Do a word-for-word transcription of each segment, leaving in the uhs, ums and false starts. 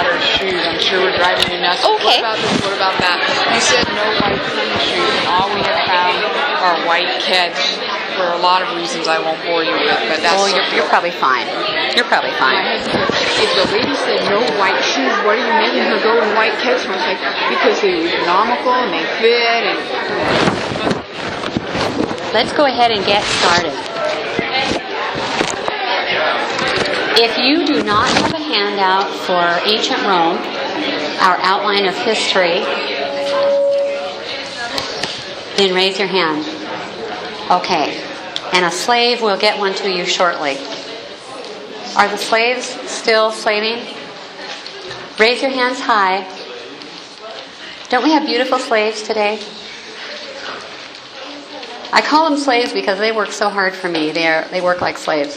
daughter's shoes. I'm sure we're driving you nuts. Okay. What about this? What about that? You said no white tennis shoes, and all we have found are white Keds for a lot of reasons I won't bore you with, but that's... Oh, you're, you're probably fine. You're probably fine. If the lady said no white shoes, what are you making her go in white Keds for? I was like, because they're economical and they fit and... Let's go ahead and get started. If you do not have a handout for ancient Rome, our outline of history, then raise your hand. Okay. And a slave will get one to you shortly. Are the slaves still slaving? Raise your hands high. Don't we have beautiful slaves today? I call them slaves because they work so hard for me. They are, they work like slaves.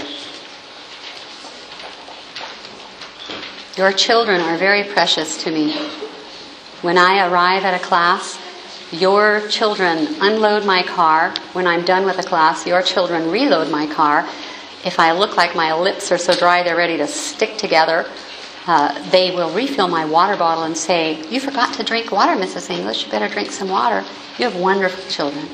Your children are very precious to me. When I arrive at a class, your children unload my car. When I'm done with the class, your children reload my car. If I look like my lips are so dry they're ready to stick together, uh, they will refill my water bottle and say, "You forgot to drink water, Missus English. You better drink some water." You have wonderful children.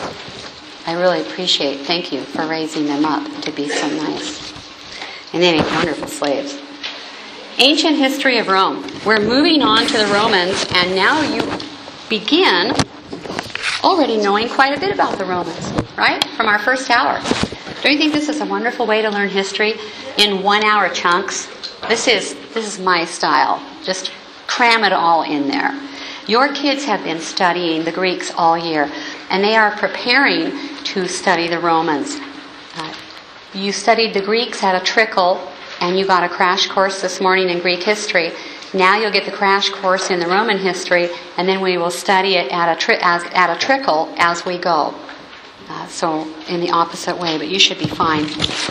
I really appreciate, thank you for raising them up to be so nice. And they make wonderful slaves. Ancient history of Rome. We're moving on to the Romans, and now you begin already knowing quite a bit about the Romans, right? From our first hour. Don't you think this is a wonderful way to learn history in one-hour chunks? This is this is my style. Just cram it all in there. Your kids have been studying the Greeks all year, and they are preparing to study the Romans. Uh, you studied the Greeks at a trickle, and you got a crash course this morning in Greek history. Now you'll get the crash course in the Roman history, and then we will study it at a tri- as, at a trickle as we go. Uh, so in the opposite way, but you should be fine.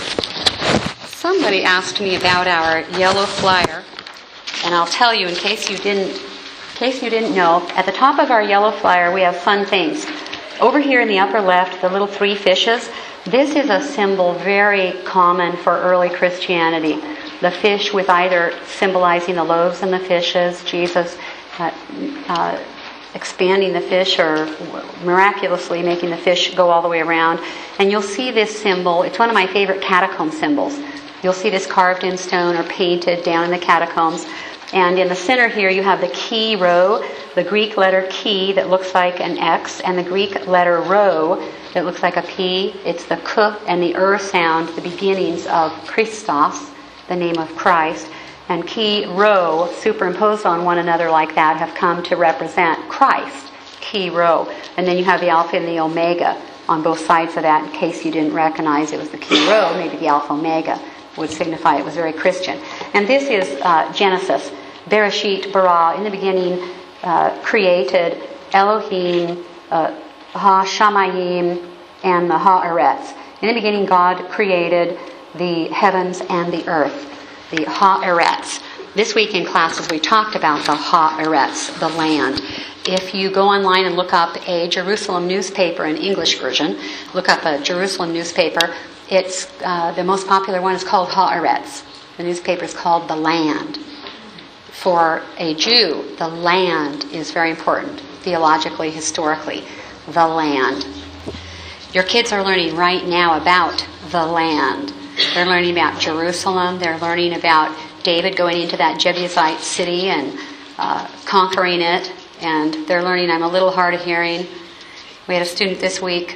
Somebody asked me about our yellow flyer, and I'll tell you in case you didn't, in case you didn't know. At the top of our yellow flyer, we have fun things. Over here in the upper left, the little three fishes. This is a symbol very common for early Christianity. The fish with either symbolizing the loaves and the fishes, Jesus uh, uh, expanding the fish or miraculously making the fish go all the way around. And you'll see this symbol. It's one of my favorite catacomb symbols. You'll see this carved in stone or painted down in the catacombs. And in the center here you have the chi rho, the Greek letter chi that looks like an X, and the Greek letter rho that looks like a P. It's the k and the er sound, the beginnings of Christos, the name of Christ. And chi rho, superimposed on one another like that, have come to represent Christ, chi rho. And then you have the alpha and the omega on both sides of that, in case you didn't recognize it was the chi rho, maybe the alpha omega would signify it was very Christian. And this is uh, Genesis. Bereshit bara, in the beginning, uh, created Elohim, uh, ha-shamayim, and the ha-eretz. In the beginning, God created the heavens and the earth, the ha-eretz. This week in classes, we talked about the ha-eretz, the land. If you go online and look up a Jerusalem newspaper, an English version, look up a Jerusalem newspaper, it's uh, the most popular one is called ha-eretz. The newspaper is called The Land. For a Jew, the land is very important, theologically, historically, the land. Your kids are learning right now about the land. They're learning about Jerusalem. They're learning about David going into that Jebusite city and uh, conquering it. And they're learning, I'm a little hard of hearing. We had a student this week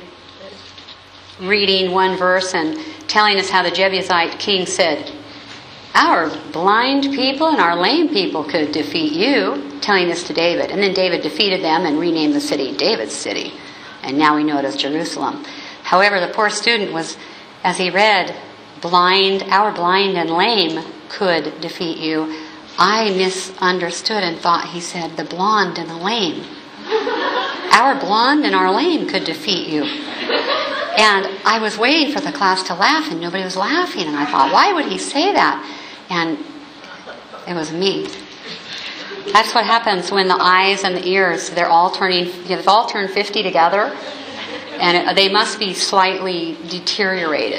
reading one verse and telling us how the Jebusite king said, "Our blind people and our lame people could defeat you," telling this to David. And then David defeated them and renamed the city David's city. And now we know it as Jerusalem. However, the poor student was, as he read, blind, our blind and lame could defeat you. I misunderstood and thought he said the blonde and the lame. Our blonde and our lame could defeat you. And I was waiting for the class to laugh and nobody was laughing. And I thought, why would he say that? And it was me. That's what happens when the eyes and the ears, they're all turning, they've all turned fifty together. And it, they must be slightly deteriorated.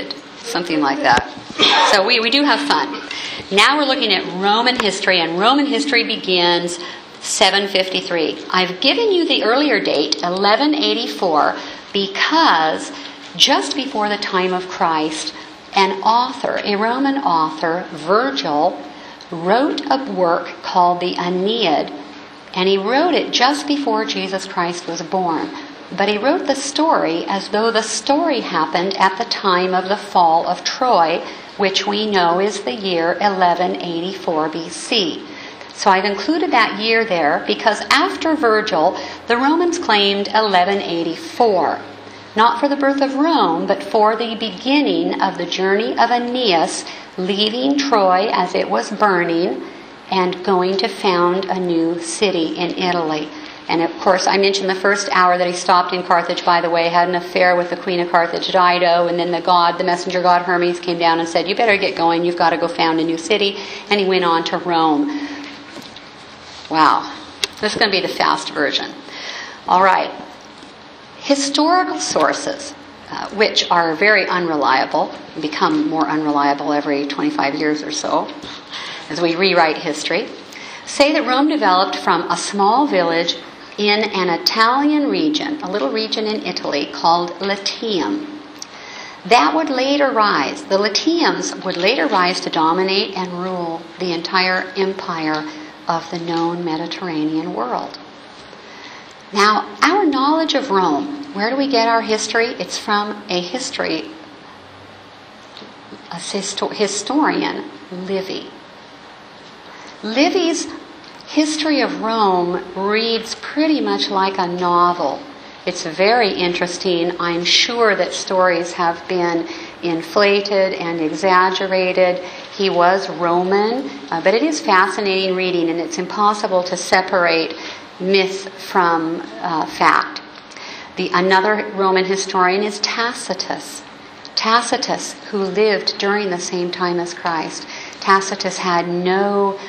something like that. So we, we do have fun. Now we're looking at Roman history, and Roman history begins seven fifty-three. I've given you the earlier date, eleven eighty-four, because just before the time of Christ, an author, a Roman author, Virgil, wrote a work called the Aeneid, and he wrote it just before Jesus Christ was born. But he wrote the story as though the story happened at the time of the fall of Troy, which we know is the year eleven eighty-four B C. So I've included that year there because after Virgil, the Romans claimed eleven eighty-four. Not for the birth of Rome, but for the beginning of the journey of Aeneas, leaving Troy as it was burning and going to found a new city in Italy. And of course, I mentioned the first hour that he stopped in Carthage, by the way, had an affair with the queen of Carthage, Dido, and then the god, the messenger god Hermes came down and said, you better get going, you've got to go found a new city. And he went on to Rome. Wow. This is going to be the fast version. All right. Historical sources, uh, which are very unreliable, become more unreliable every twenty-five years or so, as we rewrite history, say that Rome developed from a small village in an Italian region, a little region in Italy called Latium. That would later rise, the Latiums would later rise to dominate and rule the entire empire of the known Mediterranean world. Now, our knowledge of Rome, where do we get our history? It's from a history, a histo- historian, Livy. Livy's history of Rome reads pretty much like a novel. It's very interesting. I'm sure that stories have been inflated and exaggerated. He was Roman, uh, but it is fascinating reading, and it's impossible to separate myth from uh, fact. The another Roman historian is Tacitus. Tacitus, who lived during the same time as Christ. Tacitus had no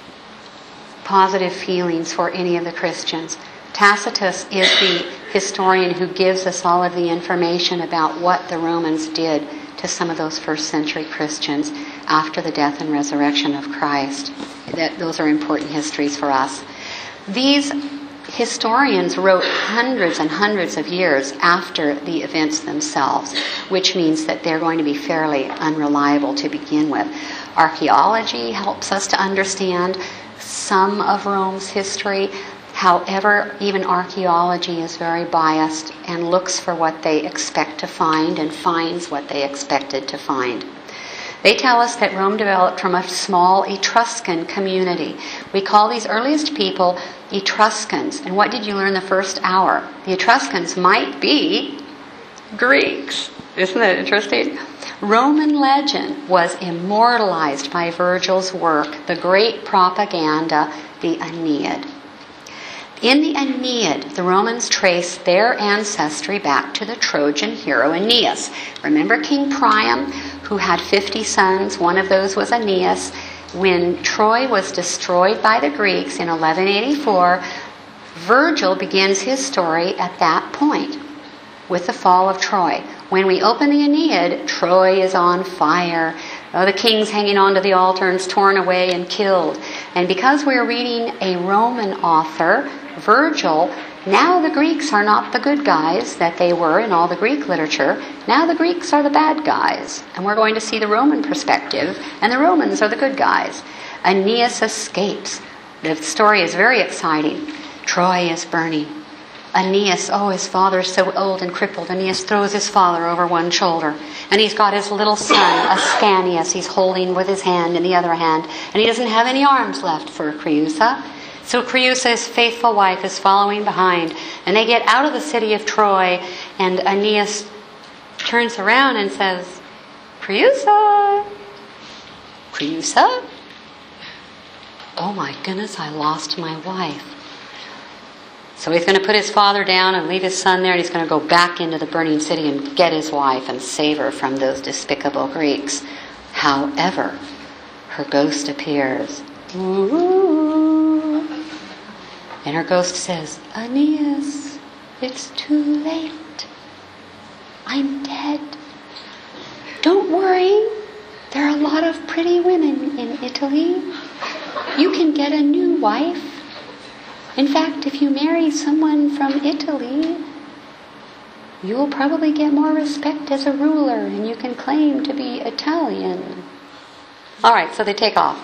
positive feelings for any of the Christians. Tacitus is the historian who gives us all of the information about what the Romans did to some of those first century Christians after the death and resurrection of Christ. That, those are important histories for us. These historians wrote hundreds and hundreds of years after the events themselves, which means that they're going to be fairly unreliable to begin with. Archaeology helps us to understand some of Rome's history. However, even archaeology is very biased and looks for what they expect to find and finds what they expected to find. They tell us that Rome developed from a small Etruscan community. We call these earliest people Etruscans. And what did you learn the first hour? The Etruscans might be Greeks. Isn't that interesting? Roman legend was immortalized by Virgil's work, the great propaganda, the Aeneid. In the Aeneid, the Romans trace their ancestry back to the Trojan hero Aeneas. Remember King Priam, who had fifty sons? One of those was Aeneas. When Troy was destroyed by the Greeks in eleven eighty-four, Virgil begins his story at that point, with the fall of Troy. When we open the Aeneid, Troy is on fire. Oh, the king's hanging onto the altar and is torn away and killed. And because we're reading a Roman author, Virgil, now the Greeks are not the good guys that they were in all the Greek literature. Now the Greeks are the bad guys. And we're going to see the Roman perspective, and the Romans are the good guys. Aeneas escapes. The story is very exciting. Troy is burning. Aeneas, oh, his father's so old and crippled. Aeneas throws his father over one shoulder. And he's got his little son, Ascanius, he's holding with his hand in the other hand. And he doesn't have any arms left for Creusa. So Creusa, his faithful wife, is following behind. And they get out of the city of Troy. And Aeneas turns around and says, Creusa! Creusa? Oh my goodness, I lost my wife. So he's going to put his father down and leave his son there, and he's going to go back into the burning city and get his wife and save her from those despicable Greeks. However, her ghost appears. Ooh. And her ghost says, Aeneas, it's too late. I'm dead. Don't worry, there are a lot of pretty women in Italy. You can get a new wife. In fact, if you marry someone from Italy, you will probably get more respect as a ruler, and you can claim to be Italian. All right, so they take off.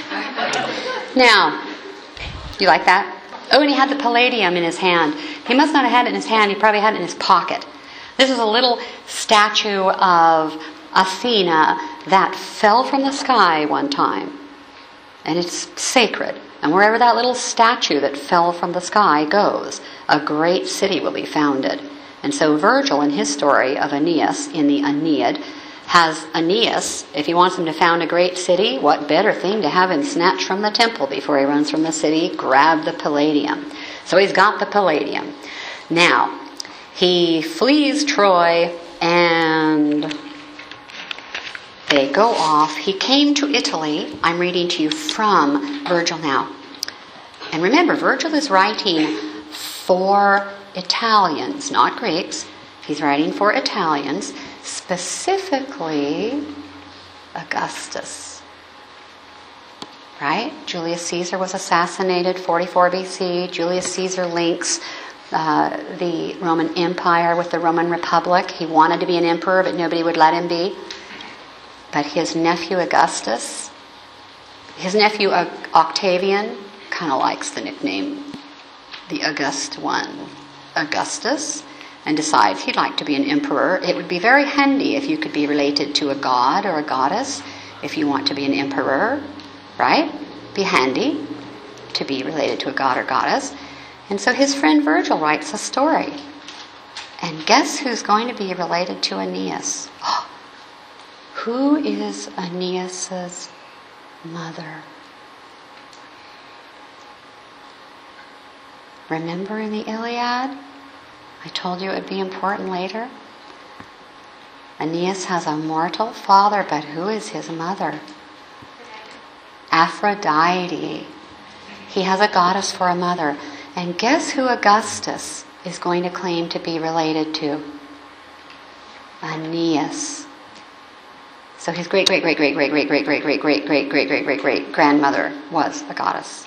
Now, you like that? Oh, and he had the palladium in his hand. He must not have had it in his hand. He probably had it in his pocket. This is a little statue of Athena that fell from the sky one time. And it's sacred. And wherever that little statue that fell from the sky goes, a great city will be founded. And so Virgil, in his story of Aeneas in the Aeneid, has Aeneas, if he wants him to found a great city, what better thing to have him snatch from the temple before he runs from the city, grab the palladium. So he's got the palladium. Now, he flees Troy and they go off. He came to Italy. I'm reading to you from Virgil now. And remember, Virgil is writing for Italians, not Greeks. He's writing for Italians, specifically Augustus. Right? Julius Caesar was assassinated forty-four B C. Julius Caesar links uh, the Roman Empire with the Roman Republic. He wanted to be an emperor, but nobody would let him be. But his nephew Augustus, his nephew Octavian, kind of likes the nickname, the August one, Augustus, and decides he'd like to be an emperor. It would be very handy if you could be related to a god or a goddess if you want to be an emperor, right? Be handy to be related to a god or goddess. And so his friend Virgil writes a story. And guess who's going to be related to Aeneas? Oh, who is Aeneas's mother? Remember in the Iliad? I told you it would be important later. Aeneas has a mortal father, but who is his mother? Aphrodite. He has a goddess for a mother. And guess who Augustus is going to claim to be related to? Aeneas. So his great, great, great, great, great, great, great, great, great, great, great, great, great, great, great grandmother was a goddess.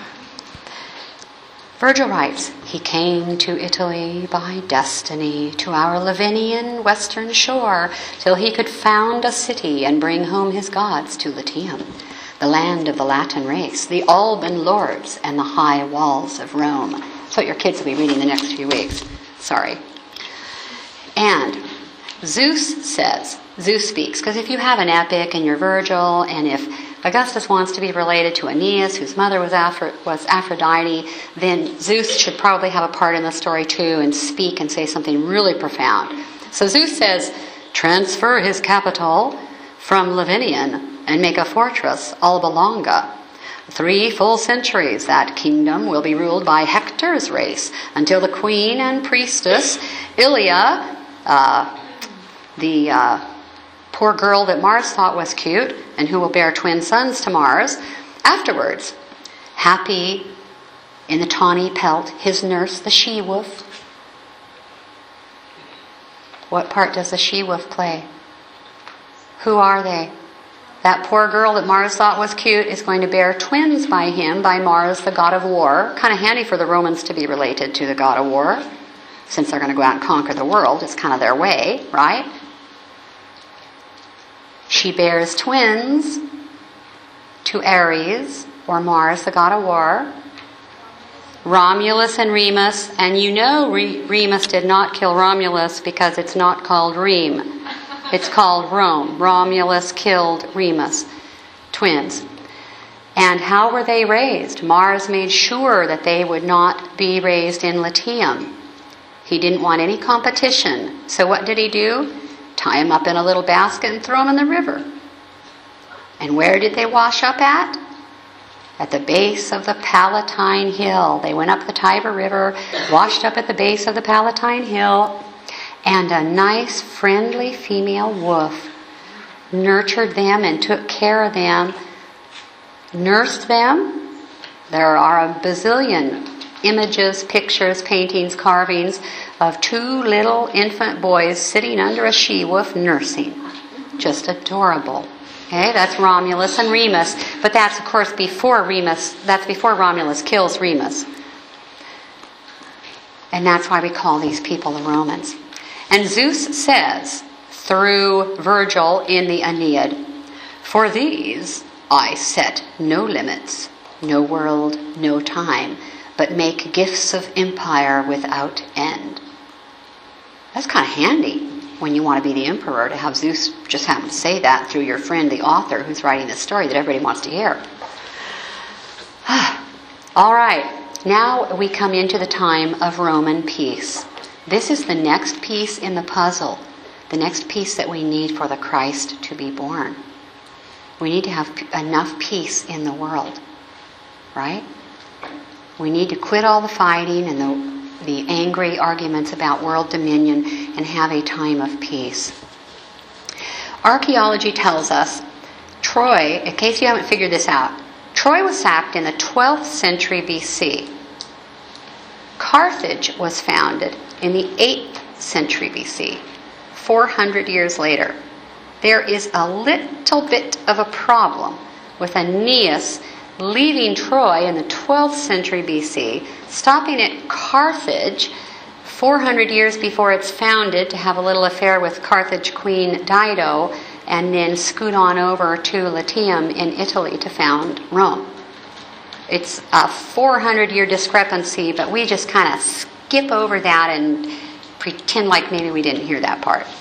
Virgil writes, he came to Italy by destiny, to our Lavinian western shore, till he could found a city and bring home his gods to Latium, the land of the Latin race, the Alban lords, and the high walls of Rome. That's what your kids will be reading the next few weeks. Sorry. And Zeus says, Zeus speaks, because if you have an epic and you're Virgil, and if Augustus wants to be related to Aeneas, whose mother was, Aphro- was Aphrodite, then Zeus should probably have a part in the story too and speak and say something really profound. So Zeus says, transfer his capital from Lavinian and make a fortress, Alba Longa. Three full centuries that kingdom will be ruled by Hector's race until the queen and priestess Ilia, uh, the uh, poor girl that Mars thought was cute and who will bear twin sons to Mars, afterwards, happy in the tawny pelt, his nurse, the she-wolf. What part does the she-wolf play? Who are they? That poor girl that Mars thought was cute is going to bear twins by him, by Mars, the god of war. Kind of handy for the Romans to be related to the god of war, since they're going to go out and conquer the world. It's kind of their way, right? She bears twins to Ares, or Mars, the god of war. Romulus and Remus, and you know Remus did not kill Romulus because it's not called Reme. It's called Rome. Romulus killed Remus. Twins. And how were they raised? Mars made sure that they would not be raised in Latium. He didn't want any competition. So what did he do? Tie them up in a little basket and throw them in the river. And where did they wash up at? At the base of the Palatine Hill. They went up the Tiber River, washed up at the base of the Palatine Hill, and a nice, friendly female wolf nurtured them and took care of them, nursed them. There are a bazillion images, pictures, paintings, carvings of two little infant boys sitting under a she-wolf nursing. just adorable. Okay, that's Romulus and Remus. But that's, of course, before Remus, that's before Romulus kills Remus. And that's why we call these people the Romans. And Zeus says, through Virgil in the Aeneid, "For these I set no limits, no world, no time, but make gifts of empire without end." That's kind of handy when you want to be the emperor, to have Zeus just happen to say that through your friend, the author, who's writing this story that everybody wants to hear. All right, now we come into the time of Roman peace. This is the next piece in the puzzle, the next piece that we need for the Christ to be born. We need to have enough peace in the world, right? We need to quit all the fighting and the the angry arguments about world dominion and have a time of peace. Archaeology tells us Troy, in case you haven't figured this out, Troy was sacked in the twelfth century B C. Carthage was founded in the eighth century B C, four hundred years later. There is a little bit of a problem with Aeneas leaving Troy in the twelfth century B C, stopping at Carthage four hundred years before it's founded to have a little affair with Carthage Queen Dido, and then scoot on over to Latium in Italy to found Rome. It's a four hundred year discrepancy, but we just kind of skip over that and pretend like maybe we didn't hear that part.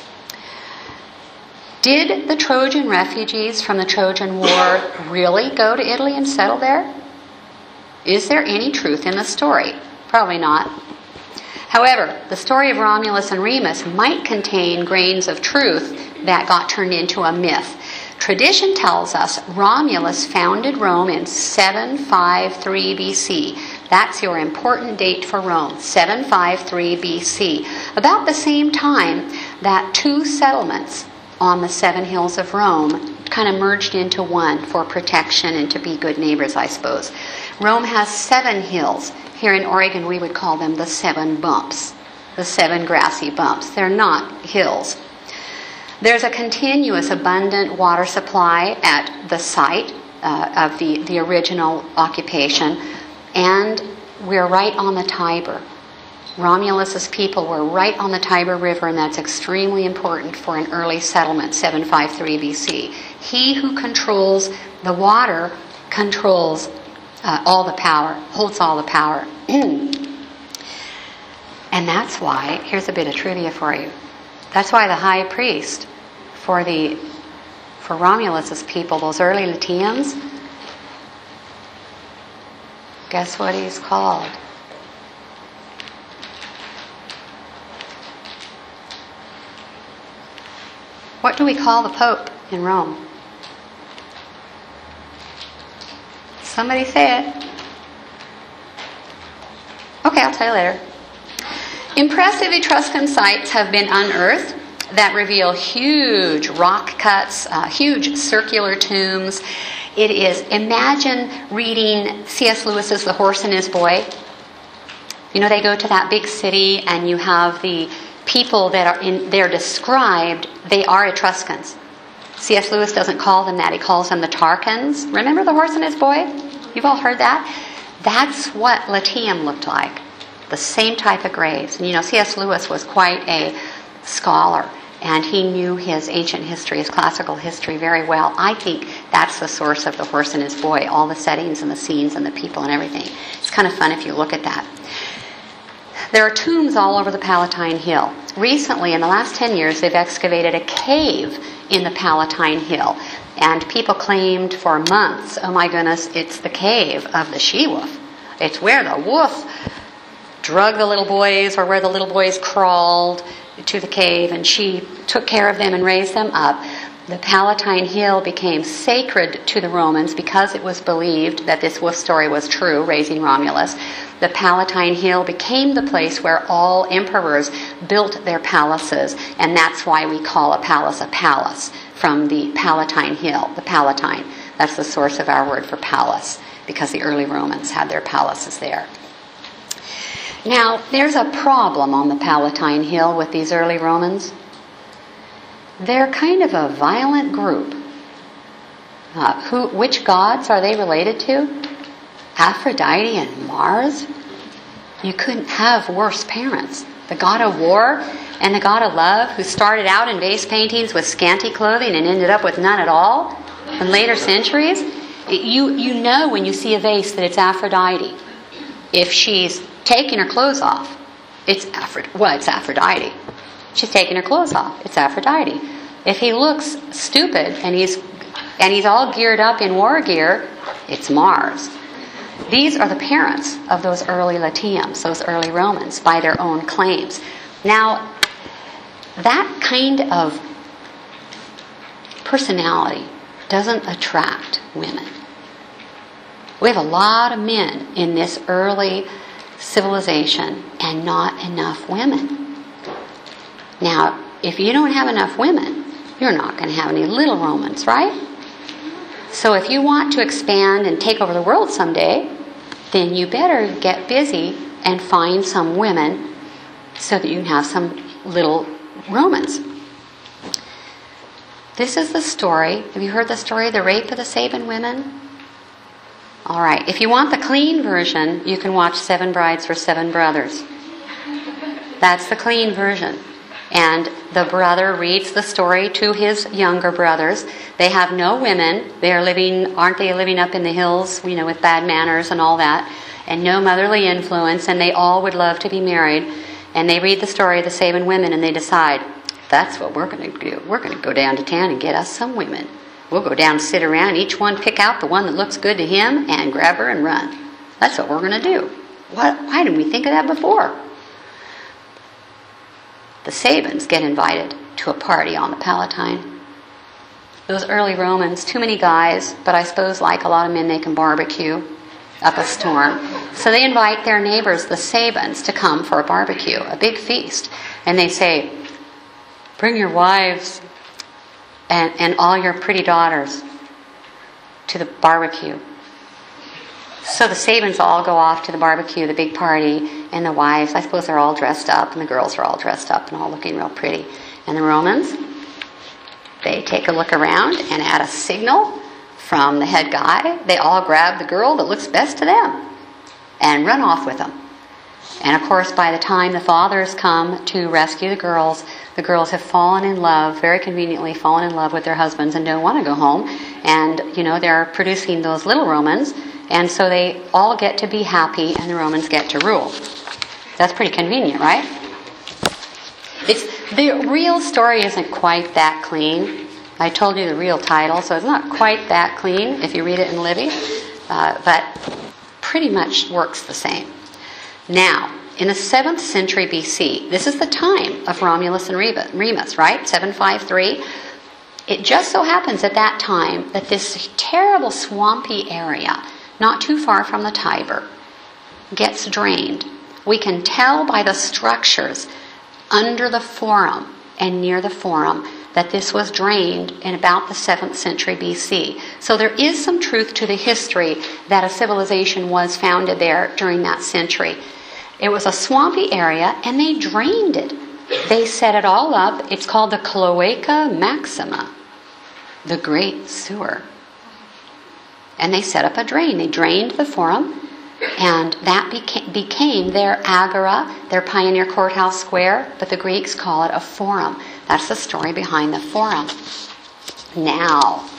Did the Trojan refugees from the Trojan War really go to Italy and settle there? Is there any truth in the story? Probably not. However, the story of Romulus and Remus might contain grains of truth that got turned into a myth. Tradition tells us Romulus founded Rome in seven fifty-three B C. That's your important date for Rome, seven fifty-three B C. About the same time that two settlements on the seven hills of Rome kind of merged into one for protection and to be good neighbors, I suppose. Rome has seven hills. Here in Oregon, we would call them the seven bumps, the seven grassy bumps. They're not hills. There's a continuous, abundant water supply at the site uh, of the, the original occupation, and we're right on the Tiber. Romulus's people were right on the Tiber River, and that's extremely important for an early settlement, seven fifty-three B C. He who controls the water controls uh, all the power, holds all the power. And that's why, here's a bit of trivia for you. That's why the high priest for the for Romulus's people, those early Latians, guess what he's called? What do we call the Pope in Rome? Somebody say it. Okay, I'll tell you later. Impressive Etruscan sites have been unearthed that reveal huge rock cuts, uh, huge circular tombs. It is, imagine reading C S Lewis's The Horse and His Boy. You know, they go to that big city and you have the people that are in there described, they are Etruscans. C S Lewis doesn't call them that. He calls them the Tarquins. Remember The Horse and His Boy? You've all heard that? That's what Latium looked like. The same type of graves. And you know, C S Lewis was quite a scholar, and he knew his ancient history, his classical history very well. I think that's the source of The Horse and His Boy, all the settings and the scenes and the people and everything. It's kind of fun if you look at that. There are tombs all over the Palatine Hill. Recently, in the last ten years, they've excavated a cave in the Palatine Hill. And people claimed for months, oh my goodness, it's the cave of the she-wolf. It's where the wolf drug the little boys, or where the little boys crawled to the cave, and she took care of them and raised them up. The Palatine Hill became sacred to the Romans because it was believed that this wolf story was true, raising Romulus. The Palatine Hill became the place where all emperors built their palaces, and that's why we call a palace a palace, from the Palatine Hill, the Palatine. That's the source of our word for palace, because the early Romans had their palaces there. Now, there's a problem on the Palatine Hill with these early Romans. they're kind of a violent group. Uh, who, which gods are they related to? Aphrodite and Mars? You couldn't have worse parents. The god of war and the god of love, who started out in vase paintings with scanty clothing and ended up with none at all in later centuries. You, you know when you see a vase that it's Aphrodite. If she's taking her clothes off, it's Aphrodite. Well, it's Aphrodite. She's taking her clothes off. It's Aphrodite. If he looks stupid and he's and he's all geared up in war gear, it's Mars. These are the parents of those early Latiums, those early Romans, by their own claims. Now, that kind of personality doesn't attract women. We have a lot of men in this early civilization and not enough women. Now, if you don't have enough women, you're not going to have any little Romans, right? So if you want to expand and take over the world someday, then you better get busy and find some women so that you can have some little Romans. This is the story. Have you heard the story of the rape of the Saban women? All right. If you want the clean version, you can watch Seven Brides for Seven Brothers. That's the clean version. And the brother reads the story to his younger brothers. They have no women. They're living, aren't they living up in the hills, you know, with bad manners and all that, and no motherly influence, and they all would love to be married. And they read the story of the Saban women, and they decide, that's what we're going to do. We're going to go down to town and get us some women. We'll go down and sit around, each one pick out the one that looks good to him, and grab her and run. That's what we're going to do. What, why didn't we think of that before? The Sabans get invited to a party on the Palatine. Those early Romans, too many guys, but I suppose like a lot of men, they can barbecue up a storm. So they invite their neighbors, the Sabans, to come for a barbecue, a big feast. And they say, bring your wives and, and all your pretty daughters to the barbecue. So the Sabans all go off to the barbecue, the big party, and the wives, I suppose they're all dressed up, and the girls are all dressed up and all looking real pretty. And the Romans, they take a look around, and at a signal from the head guy, they all grab the girl that looks best to them and run off with them. And of course, by the time the fathers come to rescue the girls, the girls have fallen in love, very conveniently fallen in love with their husbands and don't want to go home. And, you know, they're producing those little Romans. And so they all get to be happy and the Romans get to rule. That's pretty convenient, right? It's, the real story isn't quite that clean. I told you the real title, so it's not quite that clean if you read it in Livy. Uh, but pretty much works the same. Now, in the seventh century B C, this is the time of Romulus and Remus, right? seven fifty-three. It just so happens at that time that this terrible swampy area, not too far from the Tiber, gets drained. We can tell by the structures under the Forum and near the Forum that this was drained in about the seventh century B C. So there is some truth to the history that a civilization was founded there during that century. It was a swampy area and they drained it. They set it all up. It's called the Cloaca Maxima, the Great Sewer. And they set up a drain. They drained the Forum, and that beca- became their agora, their pioneer courthouse square, but the Greeks call it a forum. That's the story behind the Forum. Now,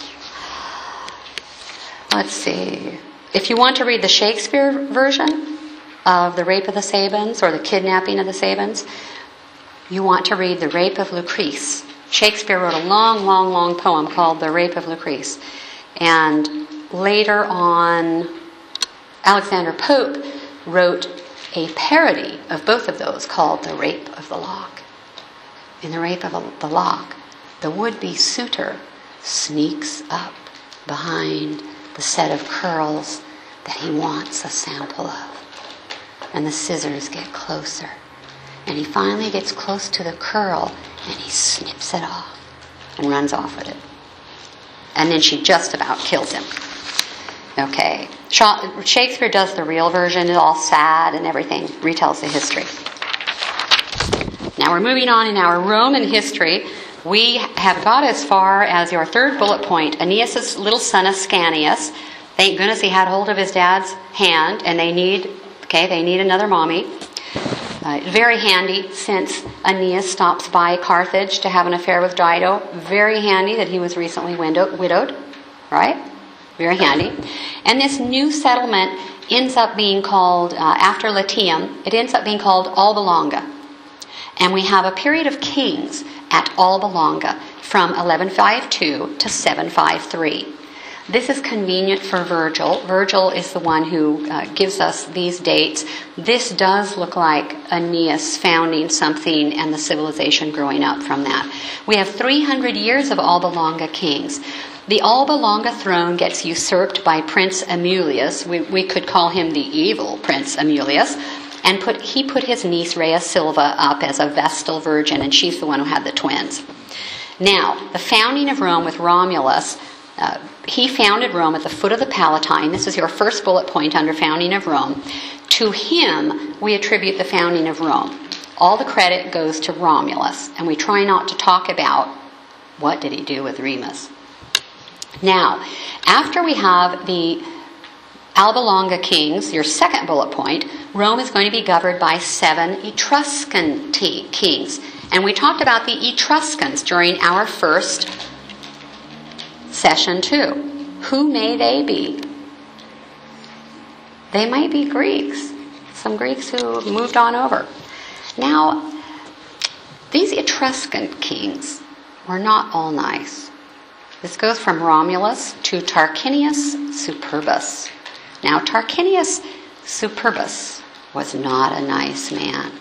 let's see. If you want to read the Shakespeare version of the Rape of the Sabans or the Kidnapping of the Sabans, you want to read The Rape of Lucrece. Shakespeare wrote a long, long, long poem called The Rape of Lucrece. And later on, Alexander Pope wrote a parody of both of those called The Rape of the Lock. In The Rape of the Lock, the would-be suitor sneaks up behind the set of curls that he wants a sample of. And the scissors get closer. And he finally gets close to the curl and he snips it off and runs off with it. And then she just about kills him. Okay. Shakespeare does the real version. It's all sad and everything. Retells the history. Now we're moving on in our Roman history. we have got as far as your third bullet point, Aeneas' little son Ascanius. Thank goodness he had hold of his dad's hand, and they need, okay, they need another mommy. Uh, very handy since Aeneas stops by Carthage to have an affair with Dido. Very handy that he was recently widow- widowed, right? Very handy. And this new settlement ends up being called, uh, after Latium, it ends up being called Alba Longa. And we have a period of kings at Alba Longa from eleven fifty-two to seven fifty-three. This is convenient for Virgil. Virgil is the one who uh, gives us these dates. This does look like Aeneas founding something and the civilization growing up from that. We have three hundred years of Alba Longa kings. The Alba Longa throne gets usurped by Prince Amulius. We, we could call him the evil Prince Amulius. And put, he put his niece Rhea Silva up as a Vestal virgin, and she's the one who had the twins. Now, the founding of Rome with Romulus, uh, he founded Rome at the foot of the Palatine. This is your first bullet point under founding of Rome. To him, we attribute the founding of Rome. All the credit goes to Romulus, and we try not to talk about what did he do with Remus. Now, after we have the Alba Longa kings, your second bullet point, Rome is going to be governed by seven Etruscan t- kings. And we talked about the Etruscans during our first session too. Who may they be? They might be Greeks. Some Greeks who moved on over. Now, these Etruscan kings were not all nice. This goes from Romulus to Tarquinius Superbus. Now, Tarquinius Superbus was not a nice man.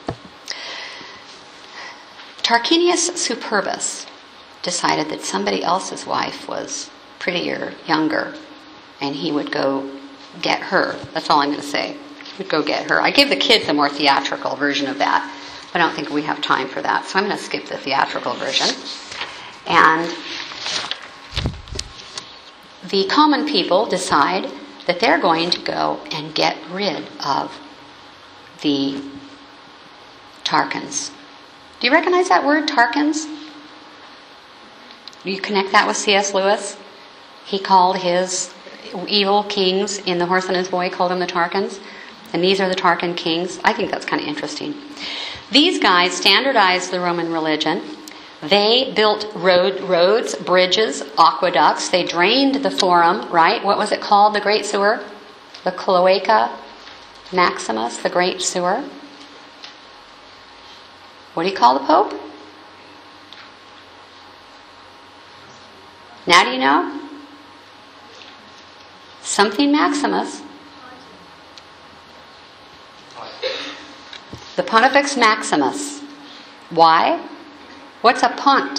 Tarquinius Superbus decided that somebody else's wife was prettier, younger, and he would go get her. That's all I'm going to say. He would go get her. I give the kids a more theatrical version of that. I don't think we have time for that, so I'm going to skip the theatrical version. And the common people decide that they're going to go and get rid of the Tarquins. Do you recognize that word, Tarquins? Do you connect that with C S Lewis? He called his evil kings in The Horse and His Boy, called them the Tarquins. And these are the Tarquin kings. I think that's kind of interesting. These guys standardized the Roman religion. They built road, roads, bridges, aqueducts. They drained the Forum, right? What was it called, the Great Sewer? The Cloaca Maximus, the Great Sewer. What do you call the Pope? Now do you know? Something Maximus. The Pontifex Maximus. Why? What's a pont?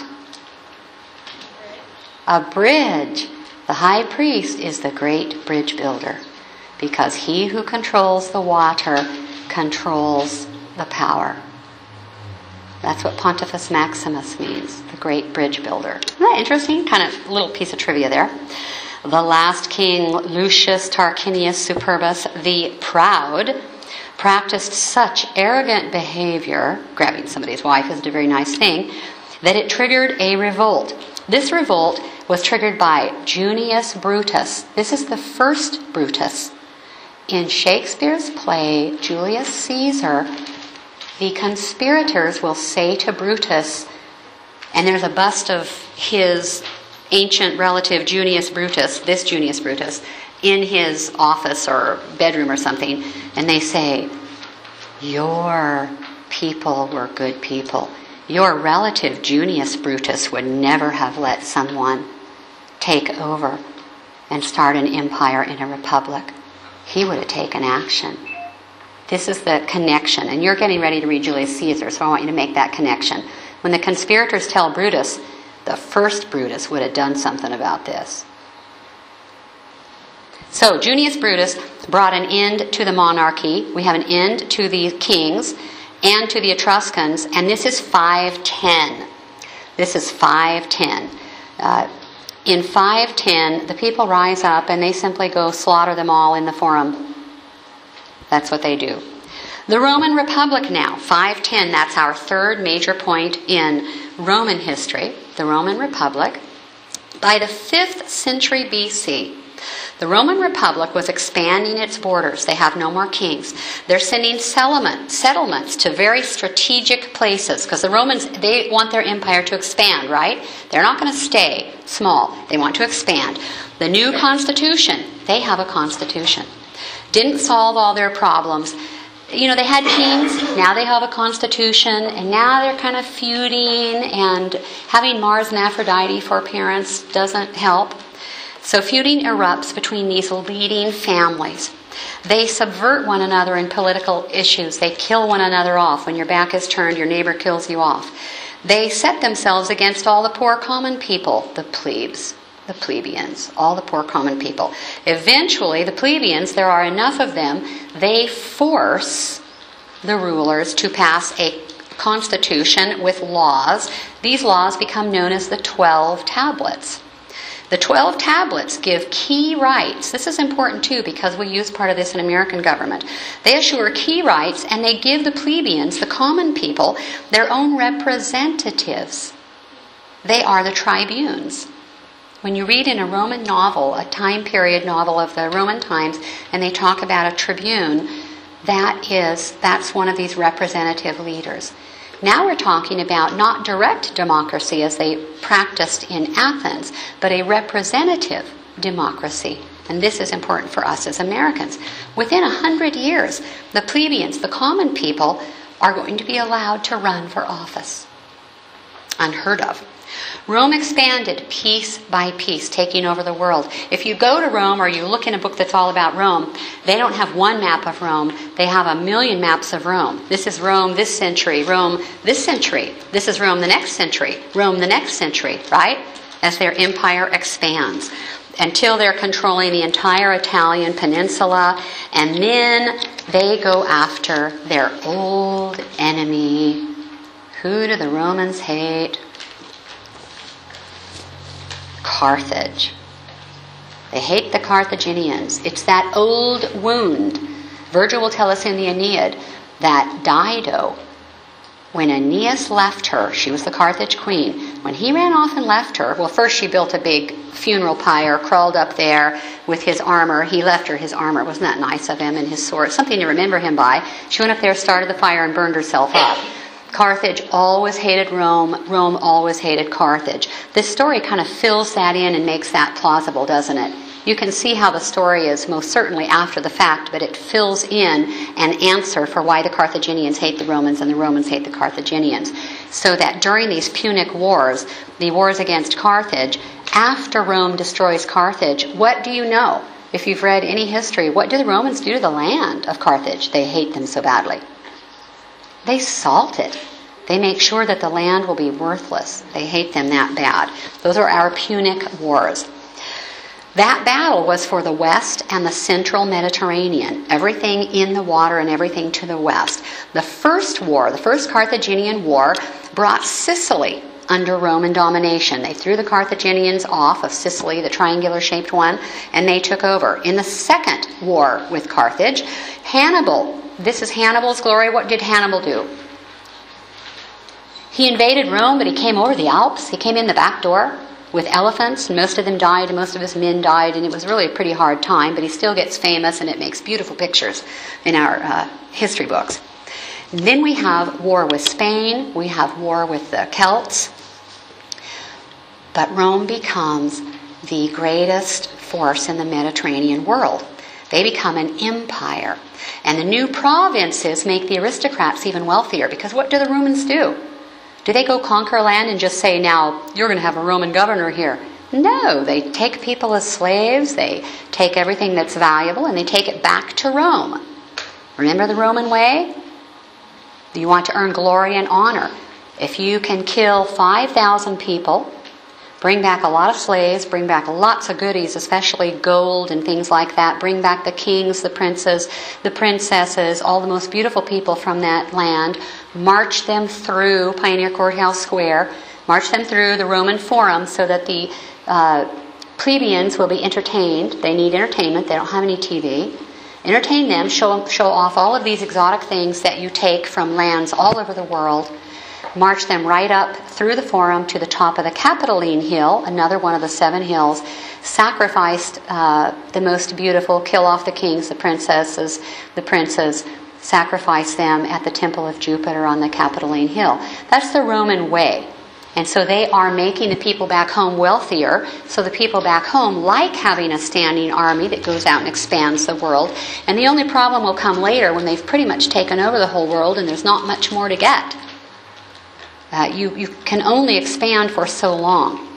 A bridge. The high priest is the great bridge builder because he who controls the water controls the power. That's what Pontifex Maximus means, the great bridge builder. Isn't that interesting? Kind of a little piece of trivia there. The last king, Lucius Tarquinius Superbus, the proud, practiced such arrogant behavior, grabbing somebody's wife isn't a very nice thing, that it triggered a revolt. This revolt was triggered by Junius Brutus. This is the first Brutus. In Shakespeare's play, Julius Caesar, the conspirators will say to Brutus, and there's a bust of his ancient relative Junius Brutus, this Junius Brutus, in his office or bedroom or something, and they say, your people were good people. Your relative Junius Brutus would never have let someone take over and start an empire in a republic. He would have taken action. This is the connection, and you're getting ready to read Julius Caesar, so I want you to make that connection. When the conspirators tell Brutus, the first Brutus would have done something about this. So Junius Brutus brought an end to the monarchy. We have an end to the kings and to the Etruscans, and this is five ten. This is five ten. Uh, in five ten, the people rise up and they simply go slaughter them all in the Forum. That's what they do. The Roman Republic now, five ten, that's our third major point in Roman history, the Roman Republic. By the fifth century B C, the Roman Republic was expanding its borders. They have no more kings. They're sending settlement, settlements to very strategic places because the Romans, they want their empire to expand, right? They're not going to stay small. They want to expand. The new constitution, they have a constitution. Didn't solve all their problems. You know, they had kings, now they have a constitution, and now they're kind of feuding, and having Mars and Aphrodite for parents doesn't help. So feuding erupts between these leading families. They subvert one another in political issues. They kill one another off. When your back is turned, your neighbor kills you off. They set themselves against all the poor common people, the plebes. The plebeians, all the poor common people. Eventually, the plebeians, there are enough of them, they force the rulers to pass a constitution with laws. These laws become known as the Twelve Tablets. The Twelve Tablets give key rights. This is important too because we use part of this in American government. They assure key rights and they give the plebeians, the common people, their own representatives. They are the tribunes. When you read in a Roman novel, a time period novel of the Roman times, and they talk about a tribune, that is, that's one of these representative leaders. Now we're talking about not direct democracy as they practiced in Athens, but a representative democracy. And this is important for us as Americans. Within a hundred years, the plebeians, the common people, are going to be allowed to run for office. Unheard of. Rome expanded piece by piece, taking over the world. If you go to Rome or you look in a book that's all about Rome, they don't have one map of Rome. They have a million maps of Rome. This is Rome this century, Rome this century. This is Rome the next century, Rome the next century, right? As their empire expands until they're controlling the entire Italian peninsula, and then they go after their old enemy. Who do the Romans hate? Carthage. They hate the Carthaginians. It's that old wound. Virgil will tell us in the Aeneid that Dido, when Aeneas left her, she was the Carthage queen, when he ran off and left her, well, first she built a big funeral pyre, crawled up there with his armor. He left her his armor. Wasn't that nice of him, and his sword? Something to remember him by. She went up there, started the fire, and burned herself up. Carthage always hated Rome. Rome always hated Carthage. This story kind of fills that in and makes that plausible, doesn't it? You can see how the story is most certainly after the fact, but it fills in an answer for why the Carthaginians hate the Romans and the Romans hate the Carthaginians. So that during these Punic Wars, the wars against Carthage, after Rome destroys Carthage, what do you know? If you've read any history, what do the Romans do to the land of Carthage? They hate them so badly. They salt it. They make sure that the land will be worthless. They hate them that bad. Those are our Punic Wars. That battle was for the west and the central Mediterranean. Everything in the water and everything to the west. The first war, the first Carthaginian War, brought Sicily under Roman domination. They threw the Carthaginians off of Sicily, the triangular-shaped one, and they took over. In the second war with Carthage, Hannibal, this is Hannibal's glory. What did Hannibal do? He invaded Rome, but he came over the Alps. He came in the back door with elephants, and most of them died, and most of his men died, and it was really a pretty hard time, but he still gets famous, and it makes beautiful pictures in our uh, history books. And then we have war with Spain. We have war with the Celts. But Rome becomes the greatest force in the Mediterranean world. They become an empire. And the new provinces make the aristocrats even wealthier, because what do the Romans do? Do they go conquer land and just say, now, you're going to have a Roman governor here? No, they take people as slaves, they take everything that's valuable, and they take it back to Rome. Remember the Roman way? You want to earn glory and honor. If you can kill five thousand people, bring back a lot of slaves, bring back lots of goodies, especially gold and things like that. Bring back the kings, the princes, the princesses, all the most beautiful people from that land. March them through Pioneer Courthouse Square. March them through the Roman Forum so that the uh, plebeians will be entertained. They need entertainment. They don't have any T V. Entertain them. Show, show off all of these exotic things that you take from lands all over the world. march them right up through the Forum to the top of the Capitoline Hill, another one of the seven hills, sacrificed uh, the most beautiful, kill off the kings, the princesses, the princes, sacrifice them at the Temple of Jupiter on the Capitoline Hill. That's the Roman way. And so they are making the people back home wealthier, so the people back home like having a standing army that goes out and expands the world. And the only problem will come later when they've pretty much taken over the whole world and there's not much more to get. Uh, you, you can only expand for so long.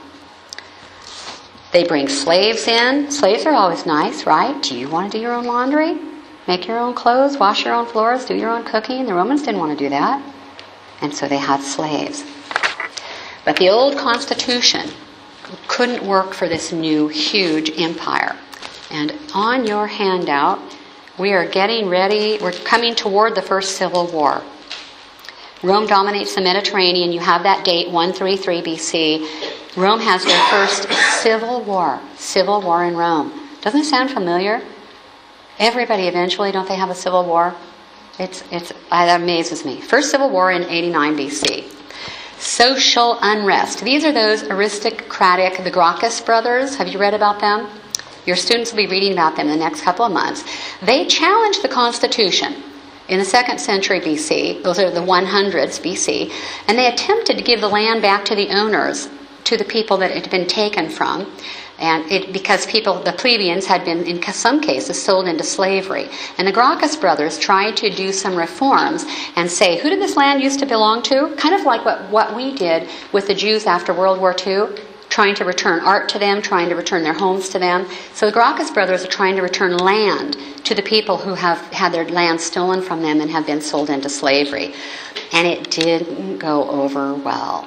They bring slaves in. Slaves are always nice, right? Do you want to do your own laundry? Make your own clothes, wash your own floors, do your own cooking? The Romans didn't want to do that. And so they had slaves. But the old constitution couldn't work for this new, huge empire. And on your handout, we are getting ready, we're coming toward the first civil war. Rome dominates the Mediterranean. You have that date, one thirty-three B C. Rome has their first civil war. Civil war in Rome. Doesn't it sound familiar? Everybody eventually, don't they have a civil war? It's, it's, that amazes me. First civil war in eighty-nine B C. Social unrest. These are those aristocratic, the Gracchus brothers. Have you read about them? Your students will be reading about them in the next couple of months. They challenged the Constitution in the second century B C. Those are the hundreds B C. And they attempted to give the land back to the owners, to the people that it had been taken from. And it, because people, the plebeians, had been, in some cases, sold into slavery. And the Gracchus brothers tried to do some reforms and say, who did this land used to belong to? Kind of like what, what we did with the Jews after World War Two, trying to return art to them, trying to return their homes to them. So the Gracchus brothers are trying to return land to the people who have had their land stolen from them and have been sold into slavery. And it didn't go over well.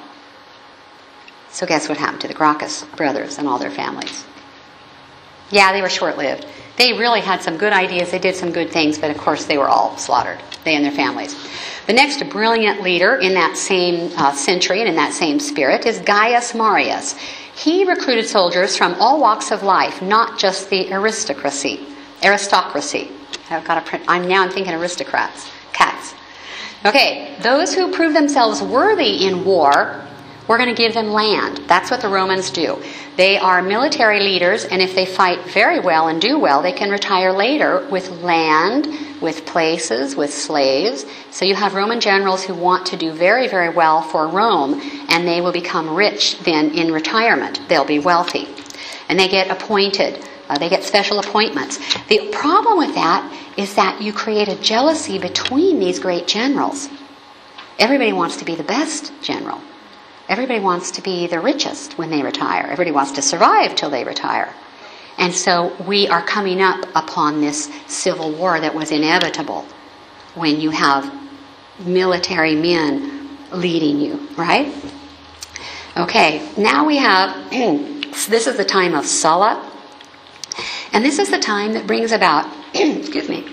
So guess what happened to the Gracchus brothers and all their families? Yeah, they were short-lived. They really had some good ideas. They did some good things, but of course they were all slaughtered, they and their families. The next brilliant leader in that same uh, century and in that same spirit is Gaius Marius. He recruited soldiers from all walks of life, not just the aristocracy. Aristocracy. I've got to print. I'm now I'm thinking aristocrats. Cats. Okay, those who prove themselves worthy in war, we're going to give them land. That's what the Romans do. They are military leaders, and if they fight very well and do well, they can retire later with land, with places, with slaves. So you have Roman generals who want to do very, very well for Rome, and they will become rich then in retirement. They'll be wealthy. And they get appointed. Uh, they get special appointments. The problem with that is that you create a jealousy between these great generals. Everybody wants to be the best general. Everybody wants to be the richest when they retire. Everybody wants to survive till they retire. And so we are coming up upon this civil war that was inevitable when you have military men leading you, right? Okay, now we have, this is the time of Sulla. And this is the time that brings about, excuse me,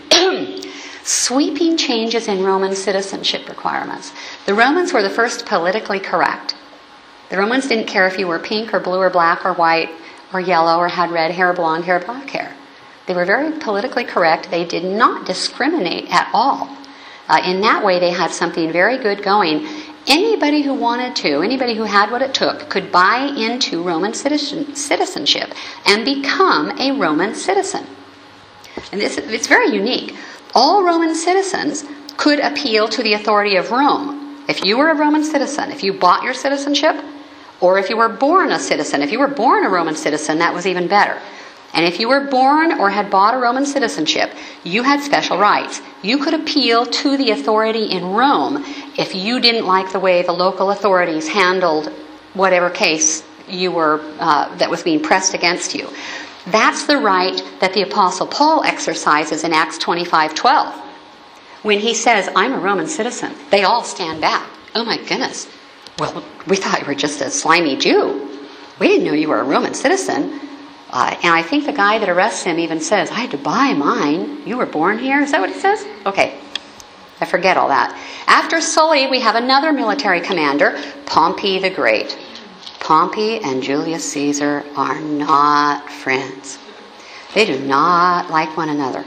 sweeping changes in Roman citizenship requirements. The Romans were the first politically correct. The Romans didn't care if you were pink or blue or black or white or yellow or had red hair, blonde hair, black hair. They were very politically correct. They did not discriminate at all. Uh, in that way, they had something very good going. Anybody who wanted to, anybody who had what it took, could buy into Roman citizen, citizenship and become a Roman citizen. And this, it's very unique. All Roman citizens could appeal to the authority of Rome. If you were a Roman citizen, if you bought your citizenship, or if you were born a citizen. If you were born a Roman citizen, that was even better. And if you were born or had bought a Roman citizenship, you had special rights. You could appeal to the authority in Rome if you didn't like the way the local authorities handled whatever case you were uh, that was being pressed against you. That's the right that the Apostle Paul exercises in Acts twenty-five twelve. When he says, I'm a Roman citizen, they all stand back. Oh my goodness. Well, we thought you were just a slimy Jew. We didn't know you were a Roman citizen. Uh, and I think the guy that arrests him even says, I had to buy mine. You were born here? Is that what he says? Okay. I forget all that. After Sully, we have another military commander, Pompey the Great. Pompey and Julius Caesar are not friends. They do not like one another.